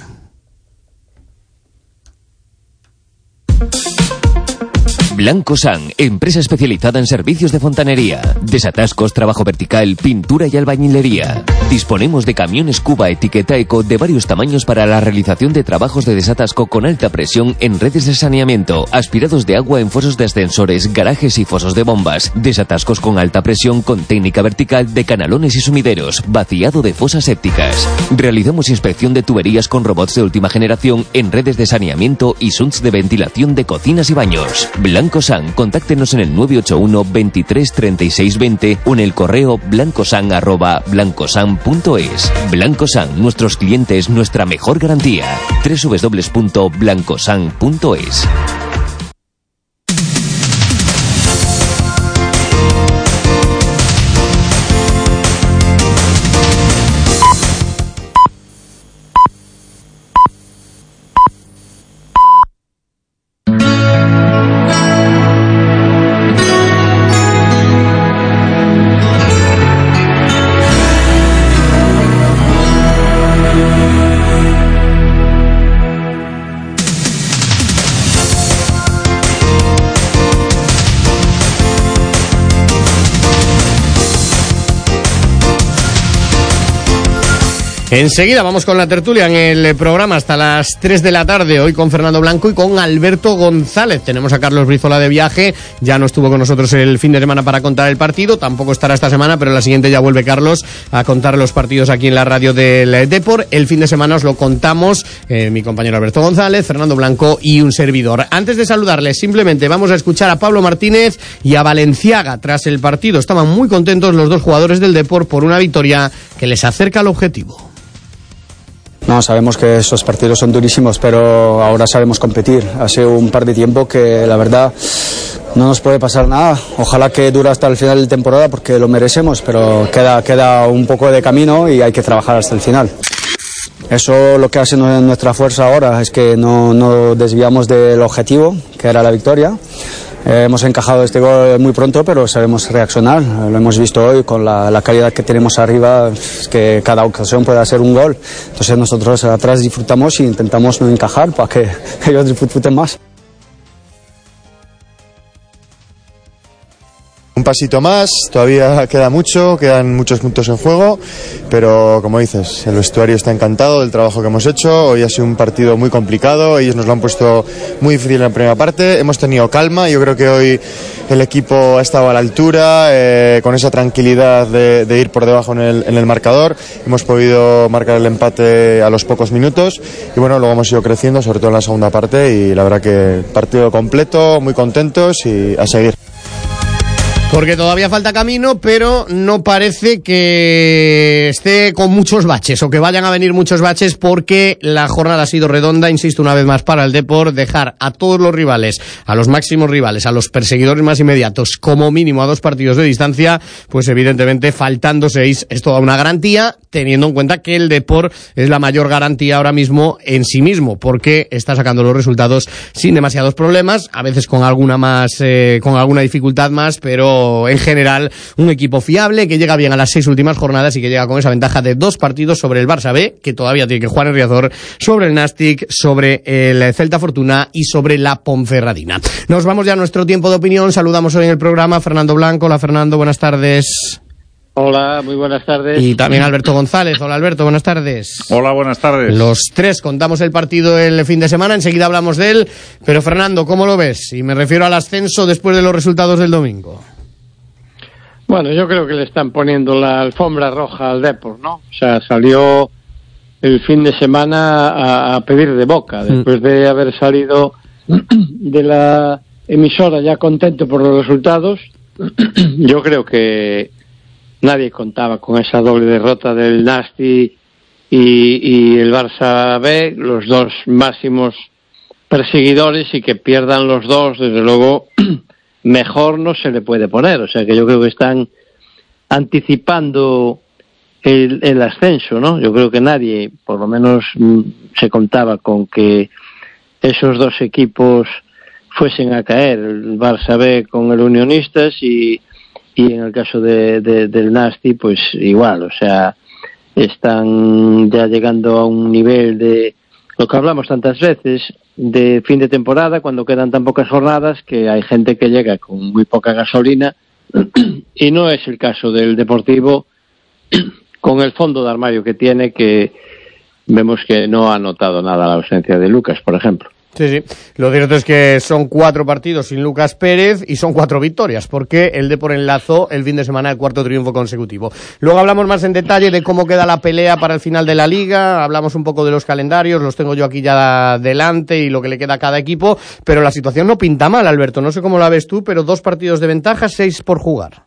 Blanco San, empresa especializada en servicios de fontanería, desatascos, trabajo vertical, pintura y albañilería. Disponemos de camiones Cuba etiqueta eco de varios tamaños para la realización de trabajos de desatasco con alta presión en redes de saneamiento, aspirados de agua en fosos de ascensores, garajes y fosos de bombas, desatascos con alta presión con técnica vertical de canalones y sumideros, vaciado de fosas sépticas. Realizamos inspección de tuberías con robots de última generación en redes de saneamiento y shunts de ventilación de cocinas y baños. Blanco San, contáctenos en el nueve ocho uno, veintitrés, treinta y seis, veinte o en el correo blancosan arroba blancosan punto es. Blanco San, nuestros clientes, nuestra mejor garantía. doble u doble u doble u punto blancosan punto es. Enseguida vamos con la tertulia en el programa hasta las tres de la tarde, hoy con Fernando Blanco y con Alberto González. Tenemos a Carlos Brizola de viaje, ya no estuvo con nosotros el fin de semana para contar el partido, tampoco estará esta semana, pero la siguiente ya vuelve Carlos a contar los partidos aquí en la radio del Depor. El fin de semana os lo contamos eh, mi compañero Alberto González, Fernando Blanco y un servidor. Antes de saludarles, simplemente vamos a escuchar a Pablo Martínez y a Valenciaga tras el partido. Estaban muy contentos los dos jugadores del Depor por una victoria que les acerca al objetivo. No, sabemos que esos partidos son durísimos, pero ahora sabemos competir. Hace un par de tiempo que la verdad no nos puede pasar nada. Ojalá que dure hasta el final de temporada porque lo merecemos, pero queda, queda un poco de camino y hay que trabajar hasta el final. Eso lo que hace nuestra fuerza ahora es que no, no desviamos del objetivo, que era la victoria. Eh, hemos encajado este gol muy pronto, pero sabemos reaccionar. Lo hemos visto hoy con la, la calidad que tenemos arriba, es que cada ocasión puede hacer un gol. Entonces nosotros atrás disfrutamos e intentamos no encajar para que ellos disfruten más. Un pasito más, todavía queda mucho, quedan muchos puntos en juego, pero como dices, el vestuario está encantado del trabajo que hemos hecho. Hoy ha sido un partido muy complicado, ellos nos lo han puesto muy difícil en la primera parte, hemos tenido calma, yo creo que hoy el equipo ha estado a la altura, eh, con esa tranquilidad de, de ir por debajo en el, en el marcador, hemos podido marcar el empate a los pocos minutos y bueno, luego hemos ido creciendo, sobre todo en la segunda parte, y la verdad que partido completo, muy contentos y a seguir. Porque todavía falta camino, pero no parece que esté con muchos baches o que vayan a venir muchos baches, porque la jornada ha sido redonda, insisto una vez más, para el Depor. Dejar a todos los rivales, a los máximos rivales, a los perseguidores más inmediatos, como mínimo a dos partidos de distancia, pues evidentemente faltando seis es toda una garantía, teniendo en cuenta que el Depor es la mayor garantía ahora mismo en sí mismo, porque está sacando los resultados sin demasiados problemas, a veces con alguna más, eh, con alguna dificultad más, pero en general un equipo fiable que llega bien a las seis últimas jornadas y que llega con esa ventaja de dos partidos sobre el Barça B, que todavía tiene que jugar en Riazor, sobre el Nàstic, sobre el Celta Fortuna y sobre la Ponferradina. Nos vamos ya a nuestro tiempo de opinión. Saludamos hoy en el programa a Fernando Blanco. Hola Fernando, buenas tardes. Hola, muy buenas tardes. Y también Alberto González. Hola Alberto, buenas tardes. Hola, buenas tardes. Los tres contamos el partido el fin de semana, enseguida hablamos de él, pero Fernando, ¿cómo lo ves? Y me refiero al ascenso después de los resultados del domingo. Bueno, yo creo que le están poniendo la alfombra roja al Depor, ¿no? O sea, salió el fin de semana a, a pedir de boca, después de haber salido de la emisora ya contento por los resultados. Yo creo que nadie contaba con esa doble derrota del Nàstic y, y el Barça B, los dos máximos perseguidores, y que pierdan los dos, desde luego mejor no se le puede poner. O sea que yo creo que están anticipando el, el ascenso, ¿no? Yo creo que nadie, por lo menos, se contaba con que esos dos equipos fuesen a caer, el Barça B con el Unionistas y, y en el caso de, de, del Nàstic, pues igual. O sea, están ya llegando a un nivel de lo que hablamos tantas veces de fin de temporada, cuando quedan tan pocas jornadas, que hay gente que llega con muy poca gasolina, y no es el caso del Deportivo, con el fondo de armario que tiene, que vemos que no ha notado nada la ausencia de Lucas, por ejemplo. Sí, sí. Lo cierto es que son cuatro partidos sin Lucas Pérez y son cuatro victorias, porque el Depor enlazó el fin de semana el cuarto triunfo consecutivo. Luego hablamos más en detalle de cómo queda la pelea para el final de la Liga, hablamos un poco de los calendarios, los tengo yo aquí ya delante y lo que le queda a cada equipo, pero la situación no pinta mal, Alberto. No sé cómo la ves tú, pero dos partidos de ventaja, seis por jugar.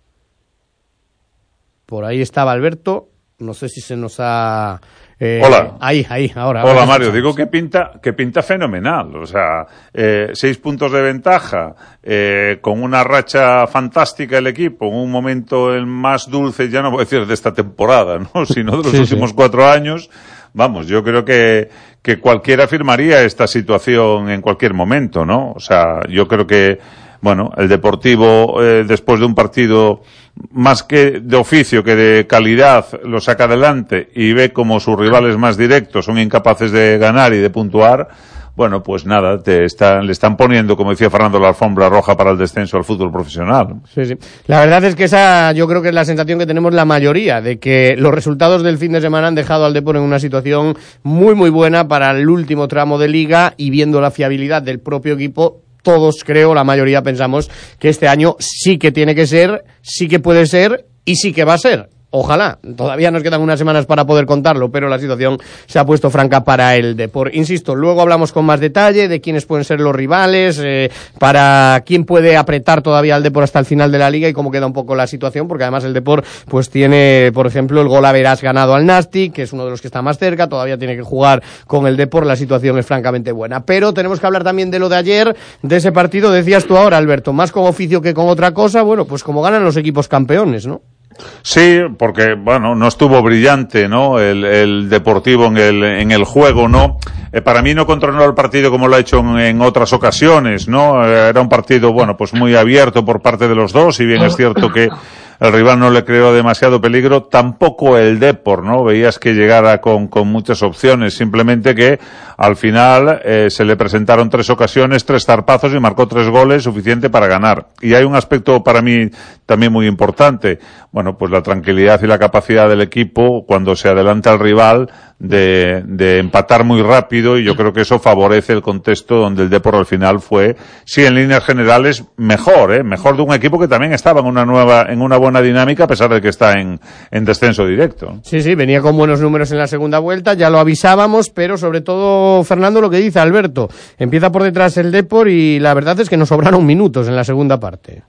Por ahí estaba Alberto, no sé si se nos ha... Eh, Hola. Ahí, ahí, ahora. Hola, ahora Mario. Digo que pinta, que pinta fenomenal. O sea, eh, seis puntos de ventaja, eh, con una racha fantástica el equipo, en un momento el más dulce, ya no voy a decir de esta temporada, ¿no? Sino de los sí, últimos sí. cuatro años. Vamos, yo creo que, que cualquiera firmaría esta situación en cualquier momento, ¿no? O sea, yo creo que, bueno, el Deportivo, eh, después de un partido más que de oficio que de calidad, lo saca adelante y ve como sus rivales más directos son incapaces de ganar y de puntuar. Bueno, pues nada, te están, le están poniendo, como decía Fernando, la alfombra roja para el descenso al fútbol profesional. Sí, sí. La verdad es que esa, yo creo que es la sensación que tenemos la mayoría, de que los resultados del fin de semana han dejado al Depor en una situación muy, muy buena para el último tramo de Liga, y viendo la fiabilidad del propio equipo, todos, creo, la mayoría pensamos que este año sí que tiene que ser, sí que puede ser y sí que va a ser. Ojalá, todavía nos quedan unas semanas para poder contarlo, pero la situación se ha puesto franca para el Depor. Insisto, luego hablamos con más detalle de quiénes pueden ser los rivales, eh, para quién puede apretar todavía al Depor hasta el final de la Liga y cómo queda un poco la situación, porque además el Depor pues tiene, por ejemplo, el gol a verás ganado al Nastic, que es uno de los que está más cerca, todavía tiene que jugar con el Depor, la situación es francamente buena. Pero tenemos que hablar también de lo de ayer, de ese partido, decías tú ahora, Alberto, más con oficio que con otra cosa, bueno, pues como ganan los equipos campeones, ¿no? Sí, porque, bueno, no estuvo brillante, ¿no? El, el Deportivo en el, en el juego, ¿no? Eh, para mí no controló el partido como lo ha hecho en, en otras ocasiones, ¿no? Eh, era un partido, bueno, pues muy abierto por parte de los dos, si bien es cierto que el rival no le creó demasiado peligro, tampoco el Depor, ¿no? Veías que llegara con, con muchas opciones, simplemente que al final eh, se le presentaron tres ocasiones, tres zarpazos y marcó tres goles, suficiente para ganar. Y hay un aspecto para mí también muy importante, bueno, pues la tranquilidad y la capacidad del equipo cuando se adelanta el rival de, de empatar muy rápido, y yo creo que eso favorece el contexto donde el Depor al final fue, sí, en líneas generales, mejor, ¿eh? Mejor de un equipo que también estaba en una nueva, en una buena dinámica, a pesar de que está en, en descenso directo. Sí, sí, venía con buenos números en la segunda vuelta, ya lo avisábamos, pero sobre todo, Fernando, lo que dice Alberto, empieza por detrás el Depor y la verdad es que nos sobraron minutos en la segunda parte.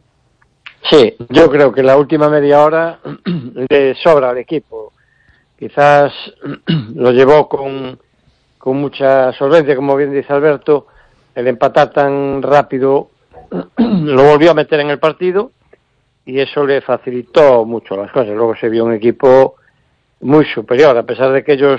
Sí, yo creo que la última media hora le sobra al equipo. Quizás lo llevó con, con mucha solvencia, como bien dice Alberto, el empatar tan rápido lo volvió a meter en el partido y eso le facilitó mucho las cosas. Luego se vio un equipo muy superior, a pesar de que ellos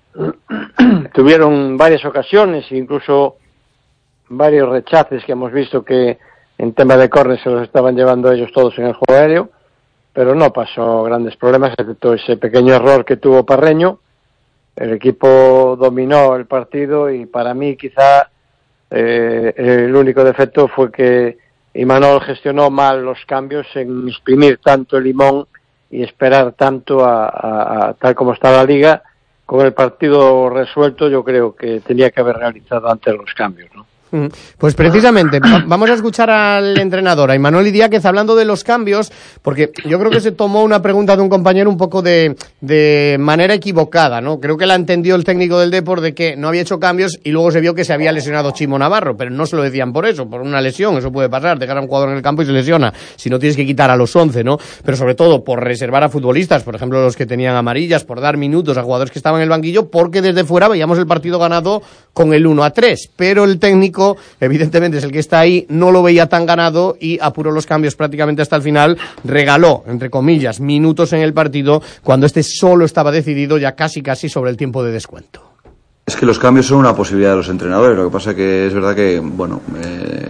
tuvieron varias ocasiones, incluso varios rechaces que hemos visto que en tema de córner se los estaban llevando ellos todos en el juego aéreo, pero no pasó grandes problemas, excepto ese pequeño error que tuvo Parreño. El equipo dominó el partido y para mí quizá eh, el único defecto fue que Imanol gestionó mal los cambios en exprimir tanto el limón y esperar tanto a, a, a tal como está la Liga. Con el partido resuelto yo creo que tenía que haber realizado antes los cambios, ¿no? Pues precisamente, vamos a escuchar al entrenador, a Imanol Idiáquez, hablando de los cambios, porque yo creo que se tomó una pregunta de un compañero un poco de, de manera equivocada, ¿no? Creo que la entendió el técnico del Depor de que no había hecho cambios y luego se vio que se había lesionado Chimo Navarro, pero no se lo decían por eso, por una lesión, eso puede pasar, dejar a un jugador en el campo y se lesiona, si no tienes que quitar a los once, ¿no? Pero sobre todo por reservar a futbolistas, por ejemplo los que tenían amarillas, por dar minutos a jugadores que estaban en el banquillo, porque desde fuera veíamos el partido ganado con el uno a tres, pero el técnico evidentemente es el que está ahí, no lo veía tan ganado y apuró los cambios prácticamente hasta el final, regaló, entre comillas, minutos en el partido cuando este solo estaba decidido ya casi casi sobre el tiempo de descuento. Es que los cambios son una posibilidad de los entrenadores, lo que pasa que es verdad que, bueno, eh,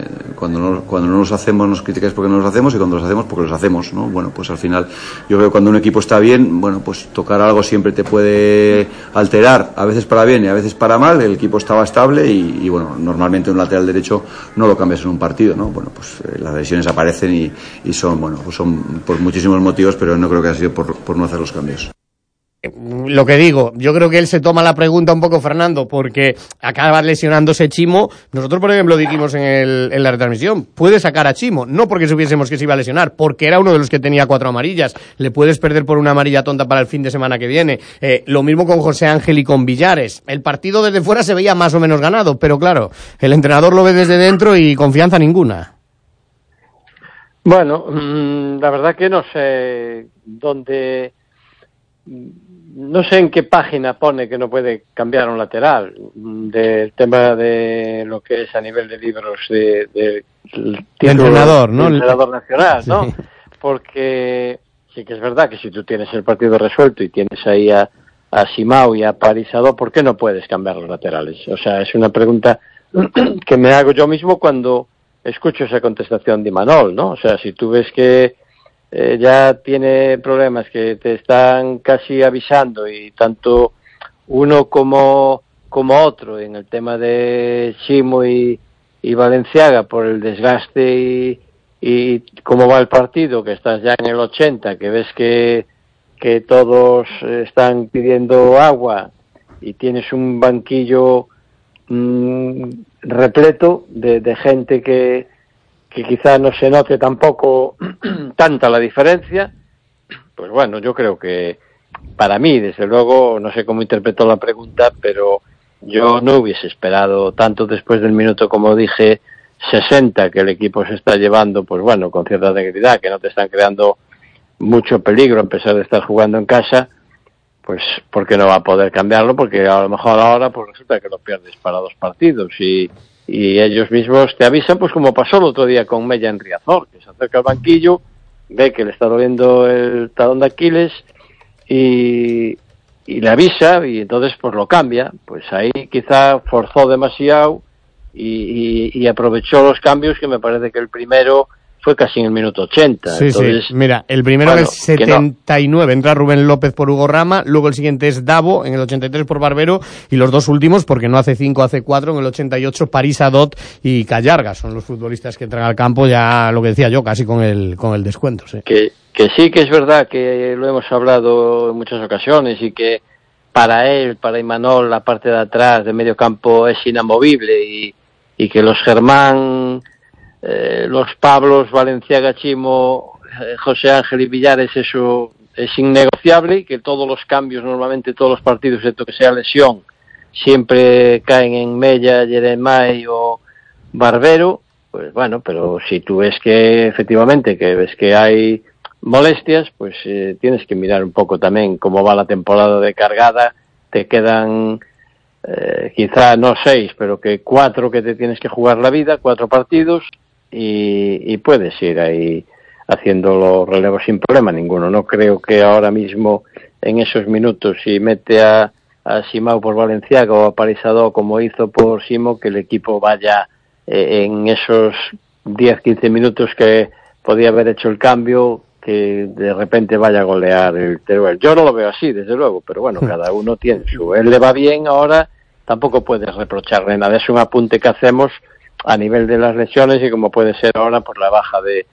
cuando no, cuando no los hacemos nos criticáis porque no los hacemos, y cuando los hacemos porque los hacemos, ¿no? Bueno, pues al final yo creo que cuando un equipo está bien, bueno, pues tocar algo siempre te puede alterar, a veces para bien y a veces para mal. El equipo estaba estable y, y bueno, normalmente un lateral derecho no lo cambias en un partido, ¿no? Bueno, pues eh, las lesiones aparecen y, y son, bueno, pues son por muchísimos motivos, pero no creo que haya sido por, por no hacer los cambios. Lo que digo, yo creo que él se toma la pregunta un poco, Fernando, porque acaba lesionándose Chimo. Nosotros, por ejemplo, dijimos en, el, en la retransmisión, puede sacar a Chimo, no porque supiésemos que se iba a lesionar, porque era uno de los que tenía cuatro amarillas. Le puedes perder por una amarilla tonta para el fin de semana que viene. Eh, lo mismo con José Ángel y con Villares. El partido desde fuera se veía más o menos ganado, pero claro, el entrenador lo ve desde dentro y confianza ninguna. Bueno, mmm, la verdad que no sé dónde... No sé en qué página pone que no puede cambiar un lateral, del tema de lo que es a nivel de libros de, de, de entrenador, ¿no? De entrenador nacional, ¿no? Sí. Porque sí que es verdad que si tú tienes el partido resuelto y tienes ahí a, a Simao y a Parisado, ¿por qué no puedes cambiar los laterales? O sea, es una pregunta que me hago yo mismo cuando escucho esa contestación de Imanol, ¿no? O sea, si tú ves que Eh, ya tiene problemas que te están casi avisando, y tanto uno como como otro en el tema de Chimo y, y Valenciaga por el desgaste y, y cómo va el partido, que estás ya en el ochenta, que ves que, que todos están pidiendo agua y tienes un banquillo mmm, repleto de, de gente que que quizá no se note tampoco tanta la diferencia, pues bueno, yo creo que para mí, desde luego, no sé cómo interpretó la pregunta, pero yo no hubiese esperado tanto después del minuto, como dije, sesenta, que el equipo se está llevando, pues bueno, con cierta tranquilidad, que no te están creando mucho peligro a pesar de estar jugando en casa, pues porque no va a poder cambiarlo, porque a lo mejor ahora pues resulta que lo pierdes para dos partidos y y ellos mismos te avisan, pues como pasó el otro día con Mella en Riazor, que se acerca al banquillo, ve que le está doliendo el talón de Aquiles y, y le avisa, y entonces pues lo cambia. Pues ahí quizá forzó demasiado y, y, y aprovechó los cambios, que me parece que el primero fue casi en el minuto ochenta. Sí, entonces, sí, mira, el primero bueno, es setenta y nueve, no. Entra Rubén López por Hugo Rama, luego el siguiente es Davo en el ochenta y tres por Barbero, y los dos últimos, porque no hace cinco, hace cuatro, en el ochenta y ocho, París Adot y Callarga, son los futbolistas que entran al campo ya, lo que decía yo, casi con el con el descuento. Sí. Que, que sí que es verdad que lo hemos hablado en muchas ocasiones, y que para él, para Imanol, la parte de atrás de medio campo es inamovible, y, y que los Germán... Eh, los Pablos, Valenciaga, Chimo, eh, José Ángel y Villares, eso es innegociable, y que todos los cambios, normalmente todos los partidos, excepto que sea lesión, siempre caen en Mella, Jeremai o Barbero. Pues bueno, pero si tú ves que efectivamente, que ves que hay molestias, pues eh, tienes que mirar un poco también cómo va la temporada de cargada. Te quedan eh, quizá no seis, pero que cuatro que te tienes que jugar la vida, cuatro partidos. Y, y puedes ir ahí haciendo los relevos sin problema ninguno. No creo que ahora mismo, en esos minutos, si mete a, a Simao por Valenciaga o a Parisado como hizo por Simo, que el equipo vaya eh, en esos diez a quince minutos que podía haber hecho el cambio, que de repente vaya a golear el Teruel. Yo no lo veo así, desde luego, pero bueno, cada uno tiene su... Él le va bien ahora, tampoco puedes reprocharle nada. Es un apunte que hacemos a nivel de las lesiones, y como puede ser ahora por la baja de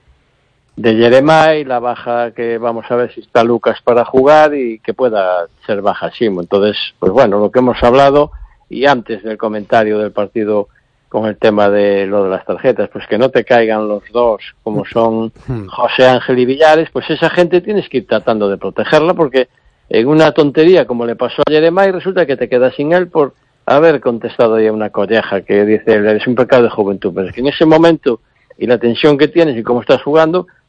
de Jeremai, la baja que vamos a ver si está Lucas para jugar, y que pueda ser baja Simo. Entonces, pues bueno, lo que hemos hablado, y antes del comentario del partido con el tema de lo de las tarjetas, pues que no te caigan los dos como son José Ángel y Villares, pues esa gente tienes que ir tratando de protegerla, porque en una tontería como le pasó a Jeremai, resulta que te quedas sin él por haber contestado ya una colleja que dice, es un pecado de juventud, pero es que en ese momento, y la tensión que tienes y cómo estás jugando,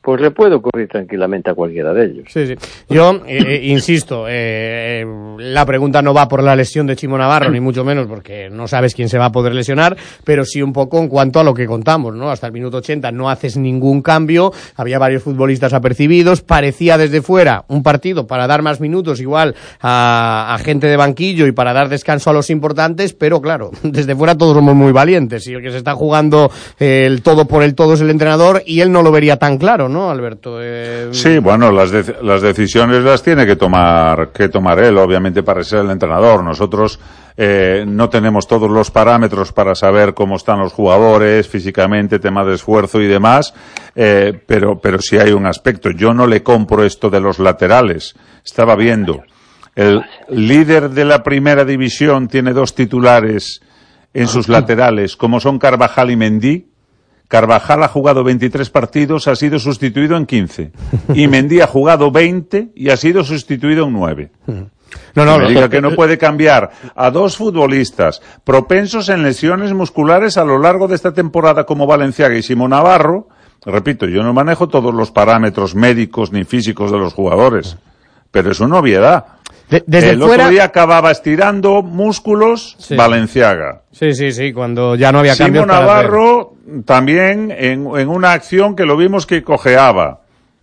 pues le puede ocurrir tranquilamente a cualquiera de ellos. Sí, sí. Yo, eh, insisto, eh, la pregunta no va por la lesión de Chimo Navarro, ni mucho menos, porque no sabes quién se va a poder lesionar, pero sí un poco en cuanto a lo que contamos, ¿no? Hasta el minuto ochenta no haces ningún cambio, había varios futbolistas apercibidos, parecía desde fuera un partido para dar más minutos igual a, a gente de banquillo y para dar descanso a los importantes, pero claro, desde fuera todos somos muy valientes, y el que se está jugando el todo por el todo es el entrenador, y él no lo vería tan claro, ¿no, Alberto? Eh... Sí, bueno, las, de las decisiones las tiene que tomar que tomar él, obviamente, para ser el entrenador. Nosotros eh, no tenemos todos los parámetros para saber cómo están los jugadores físicamente, tema de esfuerzo y demás, eh, pero, pero sí hay un aspecto. Yo no le compro esto de los laterales. Estaba viendo, el líder de la primera división tiene dos titulares en sus laterales, como son Carvajal y Mendy. Carvajal ha jugado veintitrés partidos, ha sido sustituido en quince. Y Mendy ha jugado veinte y ha sido sustituido en nueve. No, no, que me diga que no puede cambiar a dos futbolistas propensos en lesiones musculares a lo largo de esta temporada como Valenciaga y Simón Navarro. Repito, yo no manejo todos los parámetros médicos ni físicos de los jugadores, pero es una obviedad. De, desde el fuera... otro día acababa estirando músculos, sí. Valenciaga. Sí, sí, sí, cuando ya no había cambios. Simón Navarro también en, en una acción que lo vimos que cojeaba.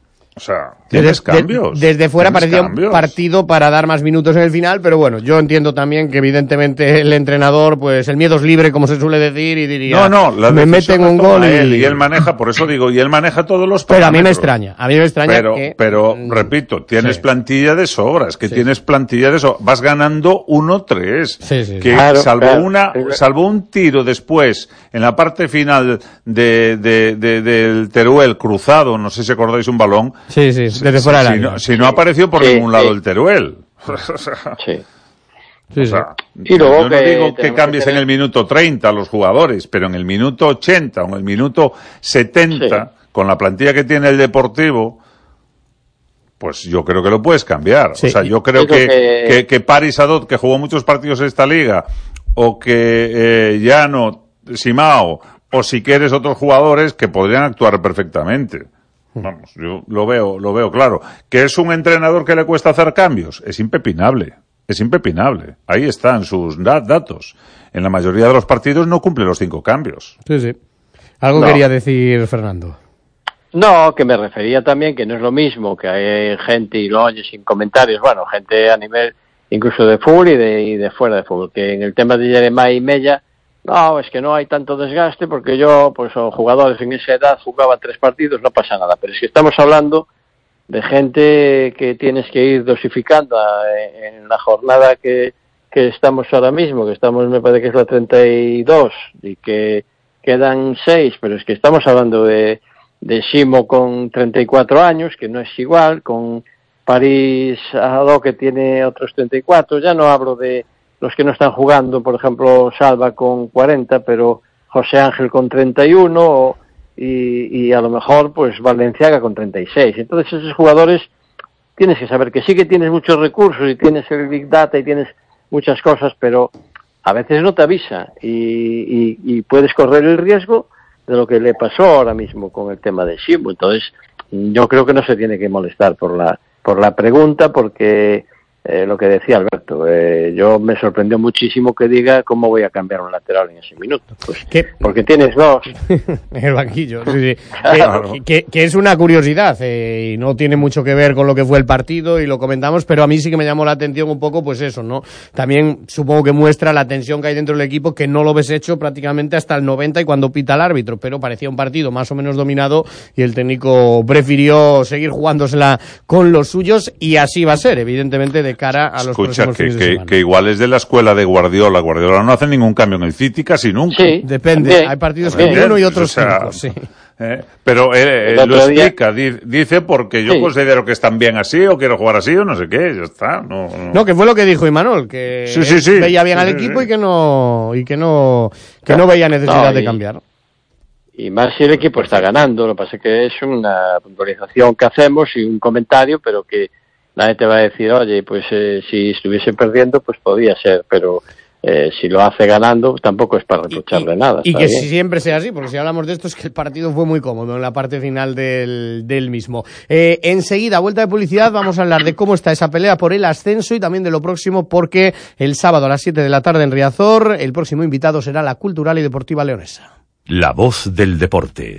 O sea, tienes desde, cambios. De, desde fuera parecía cambios? un partido para dar más minutos en el final, pero bueno, yo entiendo también que evidentemente el entrenador, pues el miedo es libre, como se suele decir, y diría, no, no, la me meten un gol y... Él, y él maneja, por eso digo, y él maneja todos los parámetros. Pero a mí me extraña, a mí me extraña pero, que... Pero, repito, tienes sí. plantilla de sobras, que sí. tienes plantilla de sobras, vas ganando uno tres, sí, sí, que claro, salvo claro. una, salvo un tiro después, en la parte final de, de, de, del Teruel cruzado, no sé si acordáis un balón. Sí, sí, desde fuera si, si, no, si no apareció por sí, ningún lado sí. el Teruel. Sí. Sí, o sea, y luego yo no digo que cambies que tener... en el minuto treinta a los jugadores, pero en el minuto ochenta o en el minuto setenta, sí. con la plantilla que tiene el Deportivo, pues yo creo que lo puedes cambiar. Sí. O sea, yo creo que, que... que, que Paris Adot, que jugó muchos partidos en esta liga, o que eh, Llano, Simao, o si quieres otros jugadores que podrían actuar perfectamente. Vamos, yo lo veo, lo veo claro. ¿Que es un entrenador que le cuesta hacer cambios? Es impepinable, es impepinable. Ahí están sus dat datos. En la mayoría de los partidos no cumple los cinco cambios. Sí, sí. Algo no. quería decir Fernando. No, que me refería también que no es lo mismo que hay gente, y lo oye sin comentarios, bueno, gente a nivel incluso de fútbol y de, y de fuera de fútbol, que en el tema de Jeremá y Mella, no, es que no hay tanto desgaste porque yo, pues son jugadores en esa edad, jugaba tres partidos, no pasa nada. Pero es que estamos hablando de gente que tienes que ir dosificando en la jornada que, que estamos ahora mismo, que estamos, me parece que es la treinta y dos, y que quedan seis, pero es que estamos hablando de, de Ximo con treinta y cuatro años, que no es igual, con París Adó, que tiene otros treinta y cuatro, ya no hablo de los que no están jugando, por ejemplo, Salva con cuarenta, pero José Ángel con treinta y uno, y, y a lo mejor, pues, Valenciaga con treinta y seis. Entonces, esos jugadores, tienes que saber que sí que tienes muchos recursos, y tienes el Big Data, y tienes muchas cosas, pero a veces no te avisa, y, y, y puedes correr el riesgo de lo que le pasó ahora mismo con el tema de Ximo. Entonces, yo creo que no se tiene que molestar por la, por la pregunta, porque... Eh, lo que decía Alberto, eh, yo me sorprendió muchísimo que diga cómo voy a cambiar un lateral en ese minuto, pues, porque tienes dos en el banquillo, sí, sí. Claro. que, que, que es una curiosidad eh, y no tiene mucho que ver con lo que fue el partido y lo comentamos, pero a mí sí que me llamó la atención un poco, pues eso, ¿no? También supongo que muestra la tensión que hay dentro del equipo, que no lo ves hecho prácticamente hasta el noventa y cuando pita el árbitro, pero parecía un partido más o menos dominado y el técnico prefirió seguir jugándosela con los suyos, y así va a ser, evidentemente, de cara a los Escucha, próximos que, fines de que, semana. que igual es de la escuela de Guardiola. Guardiola no hace ningún cambio en el City casi nunca. Sí, depende. Bien. Hay partidos con uno y otros o sea, cinco, sí. Eh, pero eh, lo explica, día... dice porque yo sí. considero que están bien así, o quiero jugar así, o no sé qué, ya está. No, no. no que fue lo que dijo Imanol, que sí, sí, sí. veía bien sí, al sí, equipo sí. y que no y que no que claro. no veía necesidad no, y... de cambiar. Y más si el equipo está ganando, lo que pasa es que es una puntualización que hacemos y un comentario, pero que nadie te va a decir, oye, pues eh, si estuviese perdiendo, pues podía ser, pero Eh, si lo hace ganando, tampoco es para reprocharle y, nada. Y que bien. siempre sea así, porque si hablamos de esto es que el partido fue muy cómodo en la parte final del, del mismo. Eh, enseguida, vuelta de publicidad, vamos a hablar de cómo está esa pelea por el ascenso y también de lo próximo, porque el sábado a las siete de la tarde en Riazor, el próximo invitado será la Cultural y Deportiva Leonesa. La voz del deporte.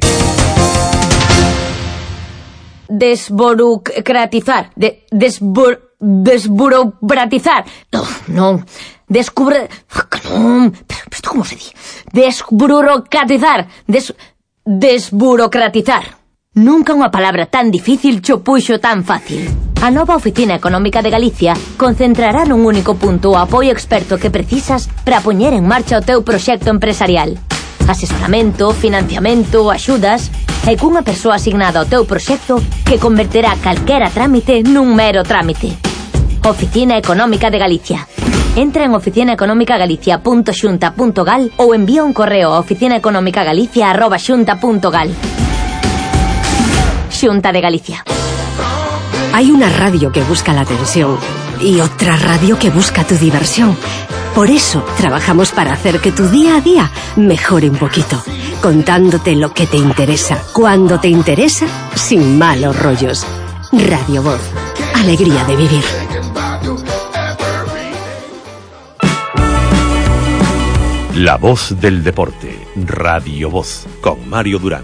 Desburocratizar. De, desbur, desburocratizar. No, no. Descubre... No, pero, ¿esto cómo se dice? Desburocratizar. Des, desburocratizar. Nunca unha palabra tan difícil cho puxo tan fácil. A nova Oficina Económica de Galicia concentrará nun único punto o apoio experto que precisas para poñer en marcha o teu proxecto empresarial. Asesoramento, financiamento, axudas e cunha persoa asignada ao teu proxecto que converterá calquera trámite nun mero trámite. Oficina Económica de Galicia. Entra en oficinaeconomicagalicia punto xunta punto gal ou envía un correo a oficinaeconomicagalicia arroba xunta punto gal. Xunta de Galicia. Hay una radio que busca la atención y otra radio que busca tu diversión. Por eso trabajamos para hacer que tu día a día mejore un poquito, contándote lo que te interesa, cuando te interesa, sin malos rollos. Radio Voz. Alegría de vivir. La voz del deporte. Radio Voz. Con Mario Durán.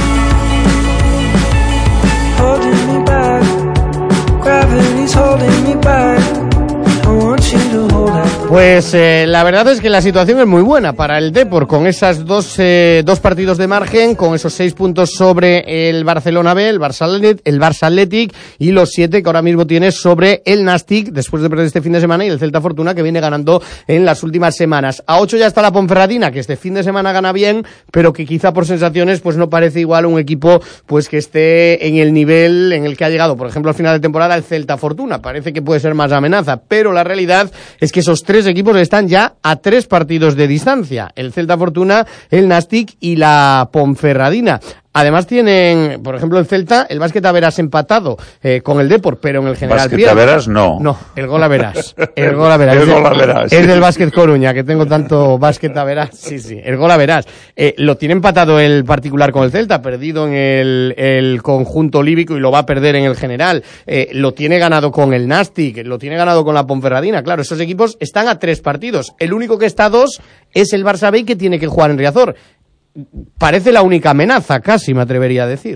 Pues eh, la verdad es que la situación es muy buena para el Depor, con esas dos, eh, dos partidos de margen, con esos seis puntos sobre el Barcelona B, el Barça, el Barça Athletic, y los siete que ahora mismo tiene sobre el Nastic, después de perder este fin de semana, y el Celta Fortuna, que viene ganando en las últimas semanas. A ocho ya está la Ponferradina, que este fin de semana gana bien, pero que quizá por sensaciones pues no parece igual un equipo pues que esté en el nivel en el que ha llegado, por ejemplo, al final de temporada el Celta Fortuna. Parece que puede ser más amenaza, pero la realidad es que esos tres equipos están ya a tres partidos de distancia: el Celta Fortuna, el Nastic y la Ponferradina. Además tienen, por ejemplo, el Celta, el Básquet Averas empatado eh, con el Depor, pero en el general Básquet Averas no. No, el Gol Averas. El Gol Averas. El Gol Averas. Es del Básquet Coruña, que tengo tanto Básquet Averas. Sí, sí, el Gol Averas. Eh, lo tiene empatado el particular con el Celta, perdido en el, el conjunto olívico y lo va a perder en el general. Eh, lo tiene ganado con el Nastic, lo tiene ganado con la Ponferradina. Claro, esos equipos están a tres partidos. El único que está a dos es el Barça B, que tiene que jugar en Riazor. Parece la única amenaza, casi me atrevería a decir.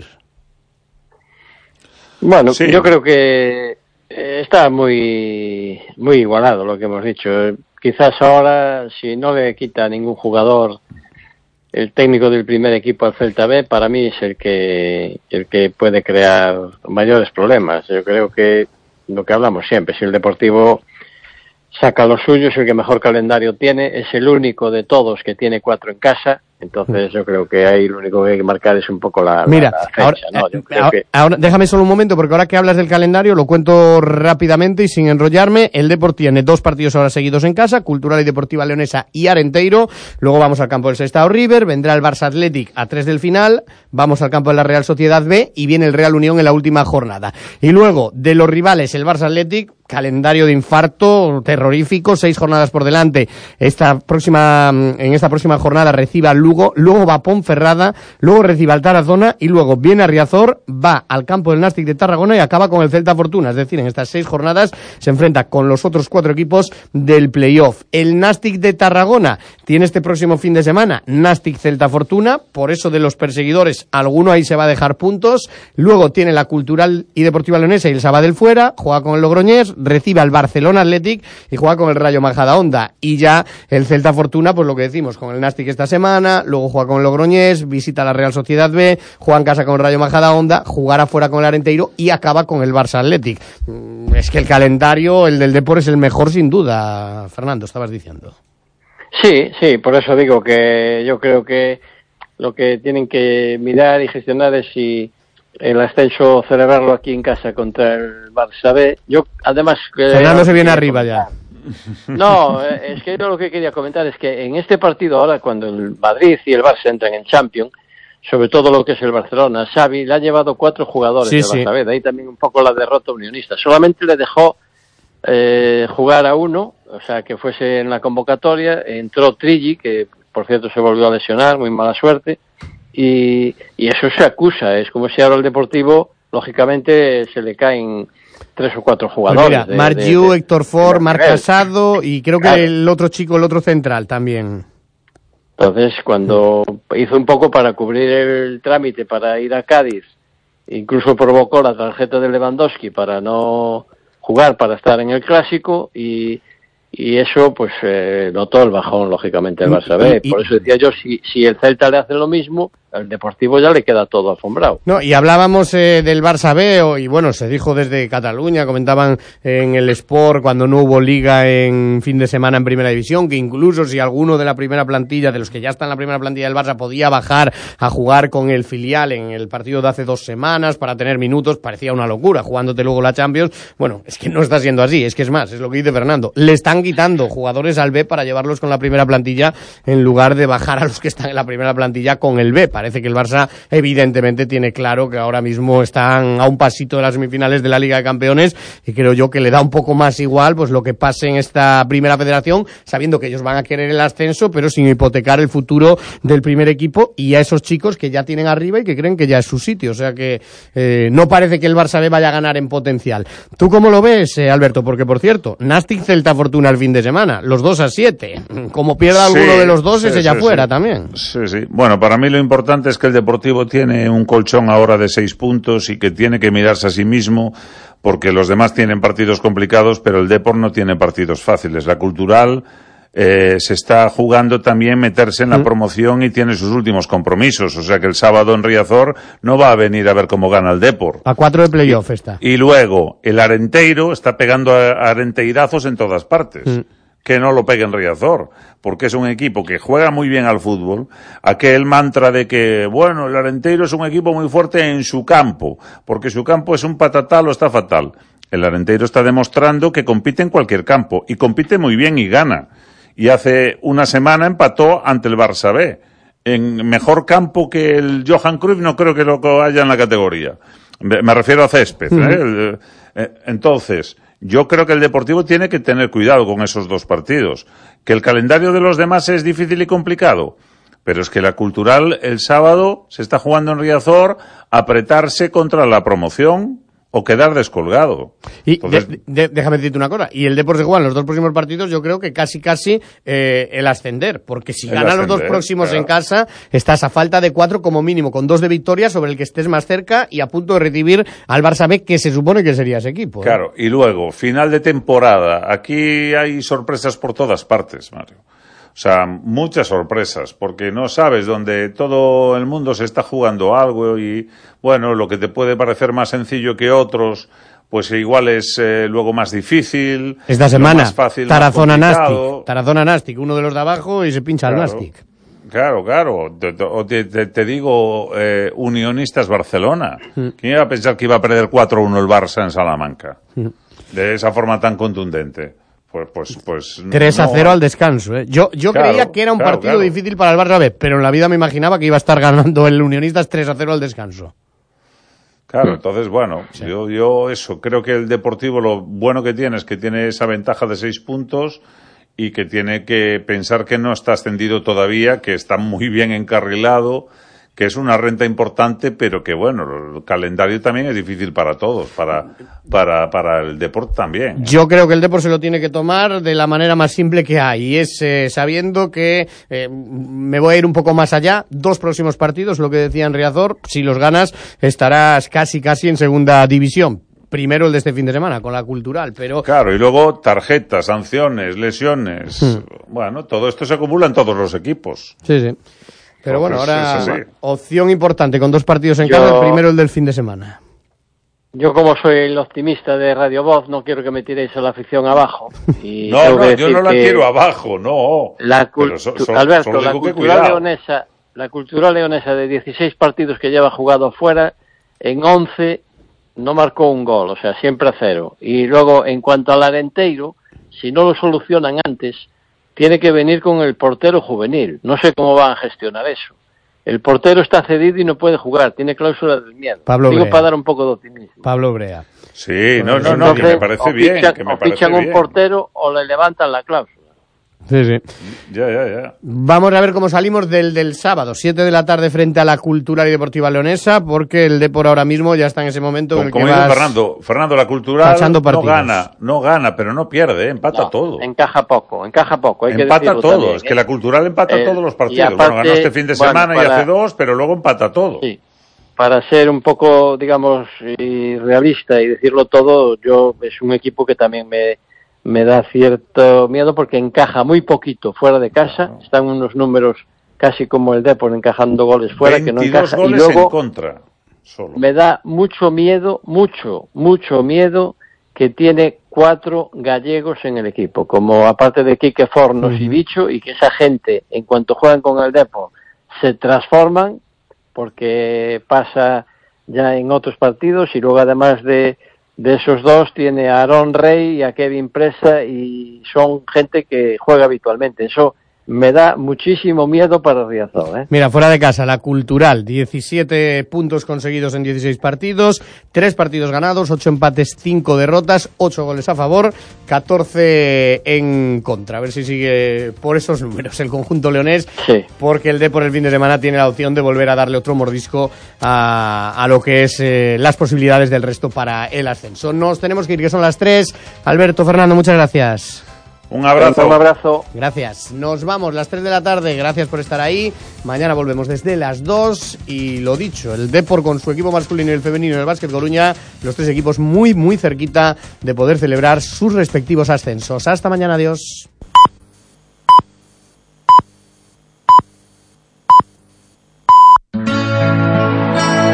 Bueno, sí. Yo creo que está muy muy igualado lo que hemos dicho. Quizás ahora, si no le quita ningún jugador el técnico del primer equipo al Celta B, para mí es el que el que puede crear mayores problemas. Yo creo que lo que hablamos siempre, si el Deportivo saca los suyos, el que mejor calendario tiene, es el único de todos que tiene cuatro en casa. Entonces yo creo que ahí lo único que hay que marcar es un poco la, Mira, la fecha, ahora, ¿no? Yo creo ahora, que... ahora déjame solo un momento, porque ahora que hablas del calendario lo cuento rápidamente y sin enrollarme. El Depor tiene dos partidos ahora seguidos en casa: Cultural y Deportiva Leonesa y Arenteiro. Luego vamos al campo del Sestao River, vendrá el Barça Athletic a tres del final, vamos al campo de la Real Sociedad B y viene el Real Unión en la última jornada. Y luego, de los rivales, el Barça Athletic, calendario de infarto terrorífico, seis jornadas por delante. Esta próxima, en esta próxima jornada recibe al Lugo, luego va a Ponferrada, luego recibe al Tarazona y luego viene a Riazor, va al campo del Nastic de Tarragona y acaba con el Celta Fortuna. Es decir, en estas seis jornadas se enfrenta con los otros cuatro equipos del playoff. El Nastic de Tarragona tiene este próximo fin de semana Nastic Celta Fortuna, por eso de los perseguidores alguno ahí se va a dejar puntos. Luego tiene la Cultural y Deportiva Leonesa y el Sabadell fuera, juega con el Logroñés, recibe al Barcelona Athletic y juega con el Rayo Majadahonda. Y ya el Celta Fortuna, pues lo que decimos, con el Nastic esta semana, luego juega con el Logroñés, visita la Real Sociedad B, juega en casa con el Rayo Majadahonda, jugará fuera con el Arenteiro y acaba con el Barça Athletic. Es que el calendario, el del Depor, es el mejor sin duda. Fernando, estabas diciendo. Sí, sí, por eso digo que yo creo que lo que tienen que mirar y gestionar es si el ascenso celebrarlo aquí en casa contra el Barça B. Yo, además... Fernando se viene arriba ya. No, es que yo lo que quería comentar es que en este partido ahora, cuando el Madrid y el Barça entran en Champions, sobre todo lo que es el Barcelona, Xavi le ha llevado cuatro jugadores sí, del sí. Barça B, de ahí también un poco la derrota unionista. Solamente le dejó eh, jugar a uno o sea, que fuese en la convocatoria, entró Trilli, que por cierto se volvió a lesionar, muy mala suerte, y, y eso se acusa, es como si ahora el Deportivo, lógicamente, se le caen tres o cuatro jugadores. Pues mira, Marc Giu, Héctor Ford, Marc Casado y creo que claro. el otro chico, el otro central también. Entonces, cuando hizo un poco para cubrir el trámite para ir a Cádiz, incluso provocó la tarjeta de Lewandowski para no jugar, para estar en el Clásico, y, y eso pues eh, notó el bajón, lógicamente, el Barça B. Por eso decía yo, si, si el Celta le hace lo mismo, al Deportivo ya le queda todo alfombrado. No, y hablábamos eh, del Barça B, o, y bueno, se dijo desde Cataluña, comentaban en el Sport cuando no hubo liga en fin de semana en Primera División, que incluso si alguno de la primera plantilla, de los que ya están en la primera plantilla del Barça, podía bajar a jugar con el filial en el partido de hace dos semanas para tener minutos, parecía una locura, jugándote luego la Champions. Bueno, es que no está siendo así, es que es más, es lo que dice Fernando, le están quitando jugadores al B para llevarlos con la primera plantilla en lugar de bajar a los que están en la primera plantilla con el B. Parece que el Barça evidentemente tiene claro que ahora mismo están a un pasito de las semifinales de la Liga de Campeones, y creo yo que le da un poco más igual pues lo que pase en esta primera federación, sabiendo que ellos van a querer el ascenso, pero sin hipotecar el futuro del primer equipo y a esos chicos que ya tienen arriba y que creen que ya es su sitio. O sea que eh, no parece que el Barça B vaya a ganar en potencial. ¿Tú cómo lo ves, eh, Alberto? Porque, por cierto, Nastic Celta Fortuna el fin de semana, los dos a siete. Como pierda alguno sí, de los dos, sí, ese ya sí, fuera sí. también. Sí, sí. Bueno, para mí lo importante es que el Deportivo tiene un colchón ahora de seis puntos y que tiene que mirarse a sí mismo, porque los demás tienen partidos complicados, pero el Depor no tiene partidos fáciles. La Cultural eh, se está jugando también meterse en la promoción y tiene sus últimos compromisos, o sea que el sábado en Riazor no va a venir a ver cómo gana el Depor. A cuatro de playoff está. Y luego el Arenteiro está pegando a arenteirazos en todas partes. Mm. Que no lo pegue en Riazor, porque es un equipo que juega muy bien al fútbol. Aquel mantra de que, bueno, el Arenteiro es un equipo muy fuerte en su campo, porque su campo es un patatal o está fatal. El Arenteiro está demostrando que compite en cualquier campo, y compite muy bien y gana. Y hace una semana empató ante el Barça B. En mejor campo que el Johan Cruyff no creo que lo haya en la categoría. Me refiero a césped, ¿eh? Uh-huh. Entonces, yo creo que el Deportivo tiene que tener cuidado con esos dos partidos. Que el calendario de los demás es difícil y complicado, pero es que la Cultural el sábado se está jugando en Riazor, apretarse contra la promoción o quedar descolgado. Y Entonces, de, de, déjame decirte una cosa, y el Depor se juega en los dos próximos partidos, yo creo que casi casi eh, el ascender, porque si gana ascender, los dos próximos claro. en casa, estás a falta de cuatro como mínimo, con dos de victoria sobre el que estés más cerca y a punto de recibir al Barça B, que se supone que sería ese equipo. ¿eh? Claro, y luego, final de temporada, aquí hay sorpresas por todas partes, Mario. O sea, muchas sorpresas, porque no sabes dónde todo el mundo se está jugando algo y, bueno, lo que te puede parecer más sencillo que otros, pues igual es eh, luego más difícil. Esta semana, más fácil, Tarazona Nastic, Tarazona Nastic, uno de los de abajo y se pincha claro, al Nastic. Claro, claro. Te, te, te, te digo, eh, Unionistas Barcelona. Mm. ¿Quién iba a pensar que iba a perder cuatro uno el Barça en Salamanca? Mm. De esa forma tan contundente. Pues, pues, pues tres a cero no. al descanso, ¿eh? Yo, yo claro, creía que era un claro, partido claro. difícil para el Barça B, pero en la vida me imaginaba que iba a estar ganando el Unionistas tres a cero al descanso. Claro, entonces, bueno, sí. yo, yo eso, creo que el Deportivo lo bueno que tiene es que tiene esa ventaja de seis puntos y que tiene que pensar que no está ascendido todavía, que está muy bien encarrilado, que es una renta importante, pero que bueno, el calendario también es difícil para todos, para para para el Depor también. Yo creo que el Depor se lo tiene que tomar de la manera más simple que hay, y es eh, sabiendo que eh, me voy a ir un poco más allá, dos próximos partidos, lo que decía en Riazor, si los ganas estarás casi casi en segunda división. Primero el de este fin de semana, con la Cultural, pero... Claro, y luego tarjetas, sanciones, lesiones, hmm. bueno, todo esto se acumula en todos los equipos. Sí, sí. Pero bueno, ahora sí, sí, sí. opción importante con dos partidos en yo, casa, el primero el del fin de semana. Yo como soy el optimista de Radio Voz, no quiero que me tiréis a la afición abajo. Y no, no, yo no la quiero abajo, no. La cul- so, so, Alberto, la cultura leonesa, la cultura leonesa de dieciséis partidos que lleva jugado fuera, en once no marcó un gol, o sea, siempre a cero. Y luego, en cuanto al Arenteiro, si no lo solucionan antes, tiene que venir con el portero juvenil. No sé cómo van a gestionar eso. el portero está cedido y no puede jugar, tiene cláusula del miedo. Pablo Digo Brea. para dar un poco de optimismo. Pablo Brea. Sí, no, no, no, que me parece bien. Fichan, que me o parece fichan bien. un portero o le levantan la cláusula. Sí, sí. Ya, ya, ya. Vamos a ver cómo salimos del, del sábado, siete de la tarde frente a la Cultural y Deportiva Leonesa, porque el Depor ahora mismo ya está en ese momento en el Como que digo vas Fernando, Fernando, la Cultural tachando no partidos. gana, no gana, pero no pierde, ¿eh? empata No, todo. Encaja poco, encaja poco. Hay que Empata decirlo todo, también, es ¿eh? que la Cultural empata Eh, todos los y partidos. aparte, bueno, ganó este fin de bueno, semana y para- hace dos, pero luego empata todo. Sí. Para ser un poco, digamos, y realista y decirlo todo, yo es un equipo que también me, me da cierto miedo porque encaja muy poquito fuera de casa. Están unos números casi como el Depor encajando goles fuera que no veintidós encaja. Y goles en luego contra. Solo. me da mucho miedo, mucho, mucho miedo que tiene cuatro gallegos en el equipo, como aparte de Quique Fornos y Bicho, y que esa gente, en cuanto juegan con el Depor, se transforman, porque pasa ya en otros partidos, y luego además de, de esos dos tiene a Aaron Rey y a Kevin Presa, y son gente que juega habitualmente. Eso me da muchísimo miedo para Riazor, ¿eh? Mira, fuera de casa, la Cultural, diecisiete puntos conseguidos en dieciséis partidos, tres partidos ganados, ocho empates, cinco derrotas, ocho goles a favor, catorce en contra. A ver si sigue por esos números el conjunto leonés, sí. Porque el Depor el fin de semana tiene la opción de volver a darle otro mordisco a, a lo que es eh, las posibilidades del resto para el ascenso. Nos tenemos que ir, que son las tres. Alberto, Fernando, muchas gracias. Un abrazo. Un abrazo. Gracias. Nos vamos, las tres de la tarde. Gracias por estar ahí. Mañana volvemos desde las dos. Y lo dicho, el Depor con su equipo masculino y el femenino en el Básquet Coruña, los tres equipos muy, muy cerquita de poder celebrar sus respectivos ascensos. Hasta mañana, adiós.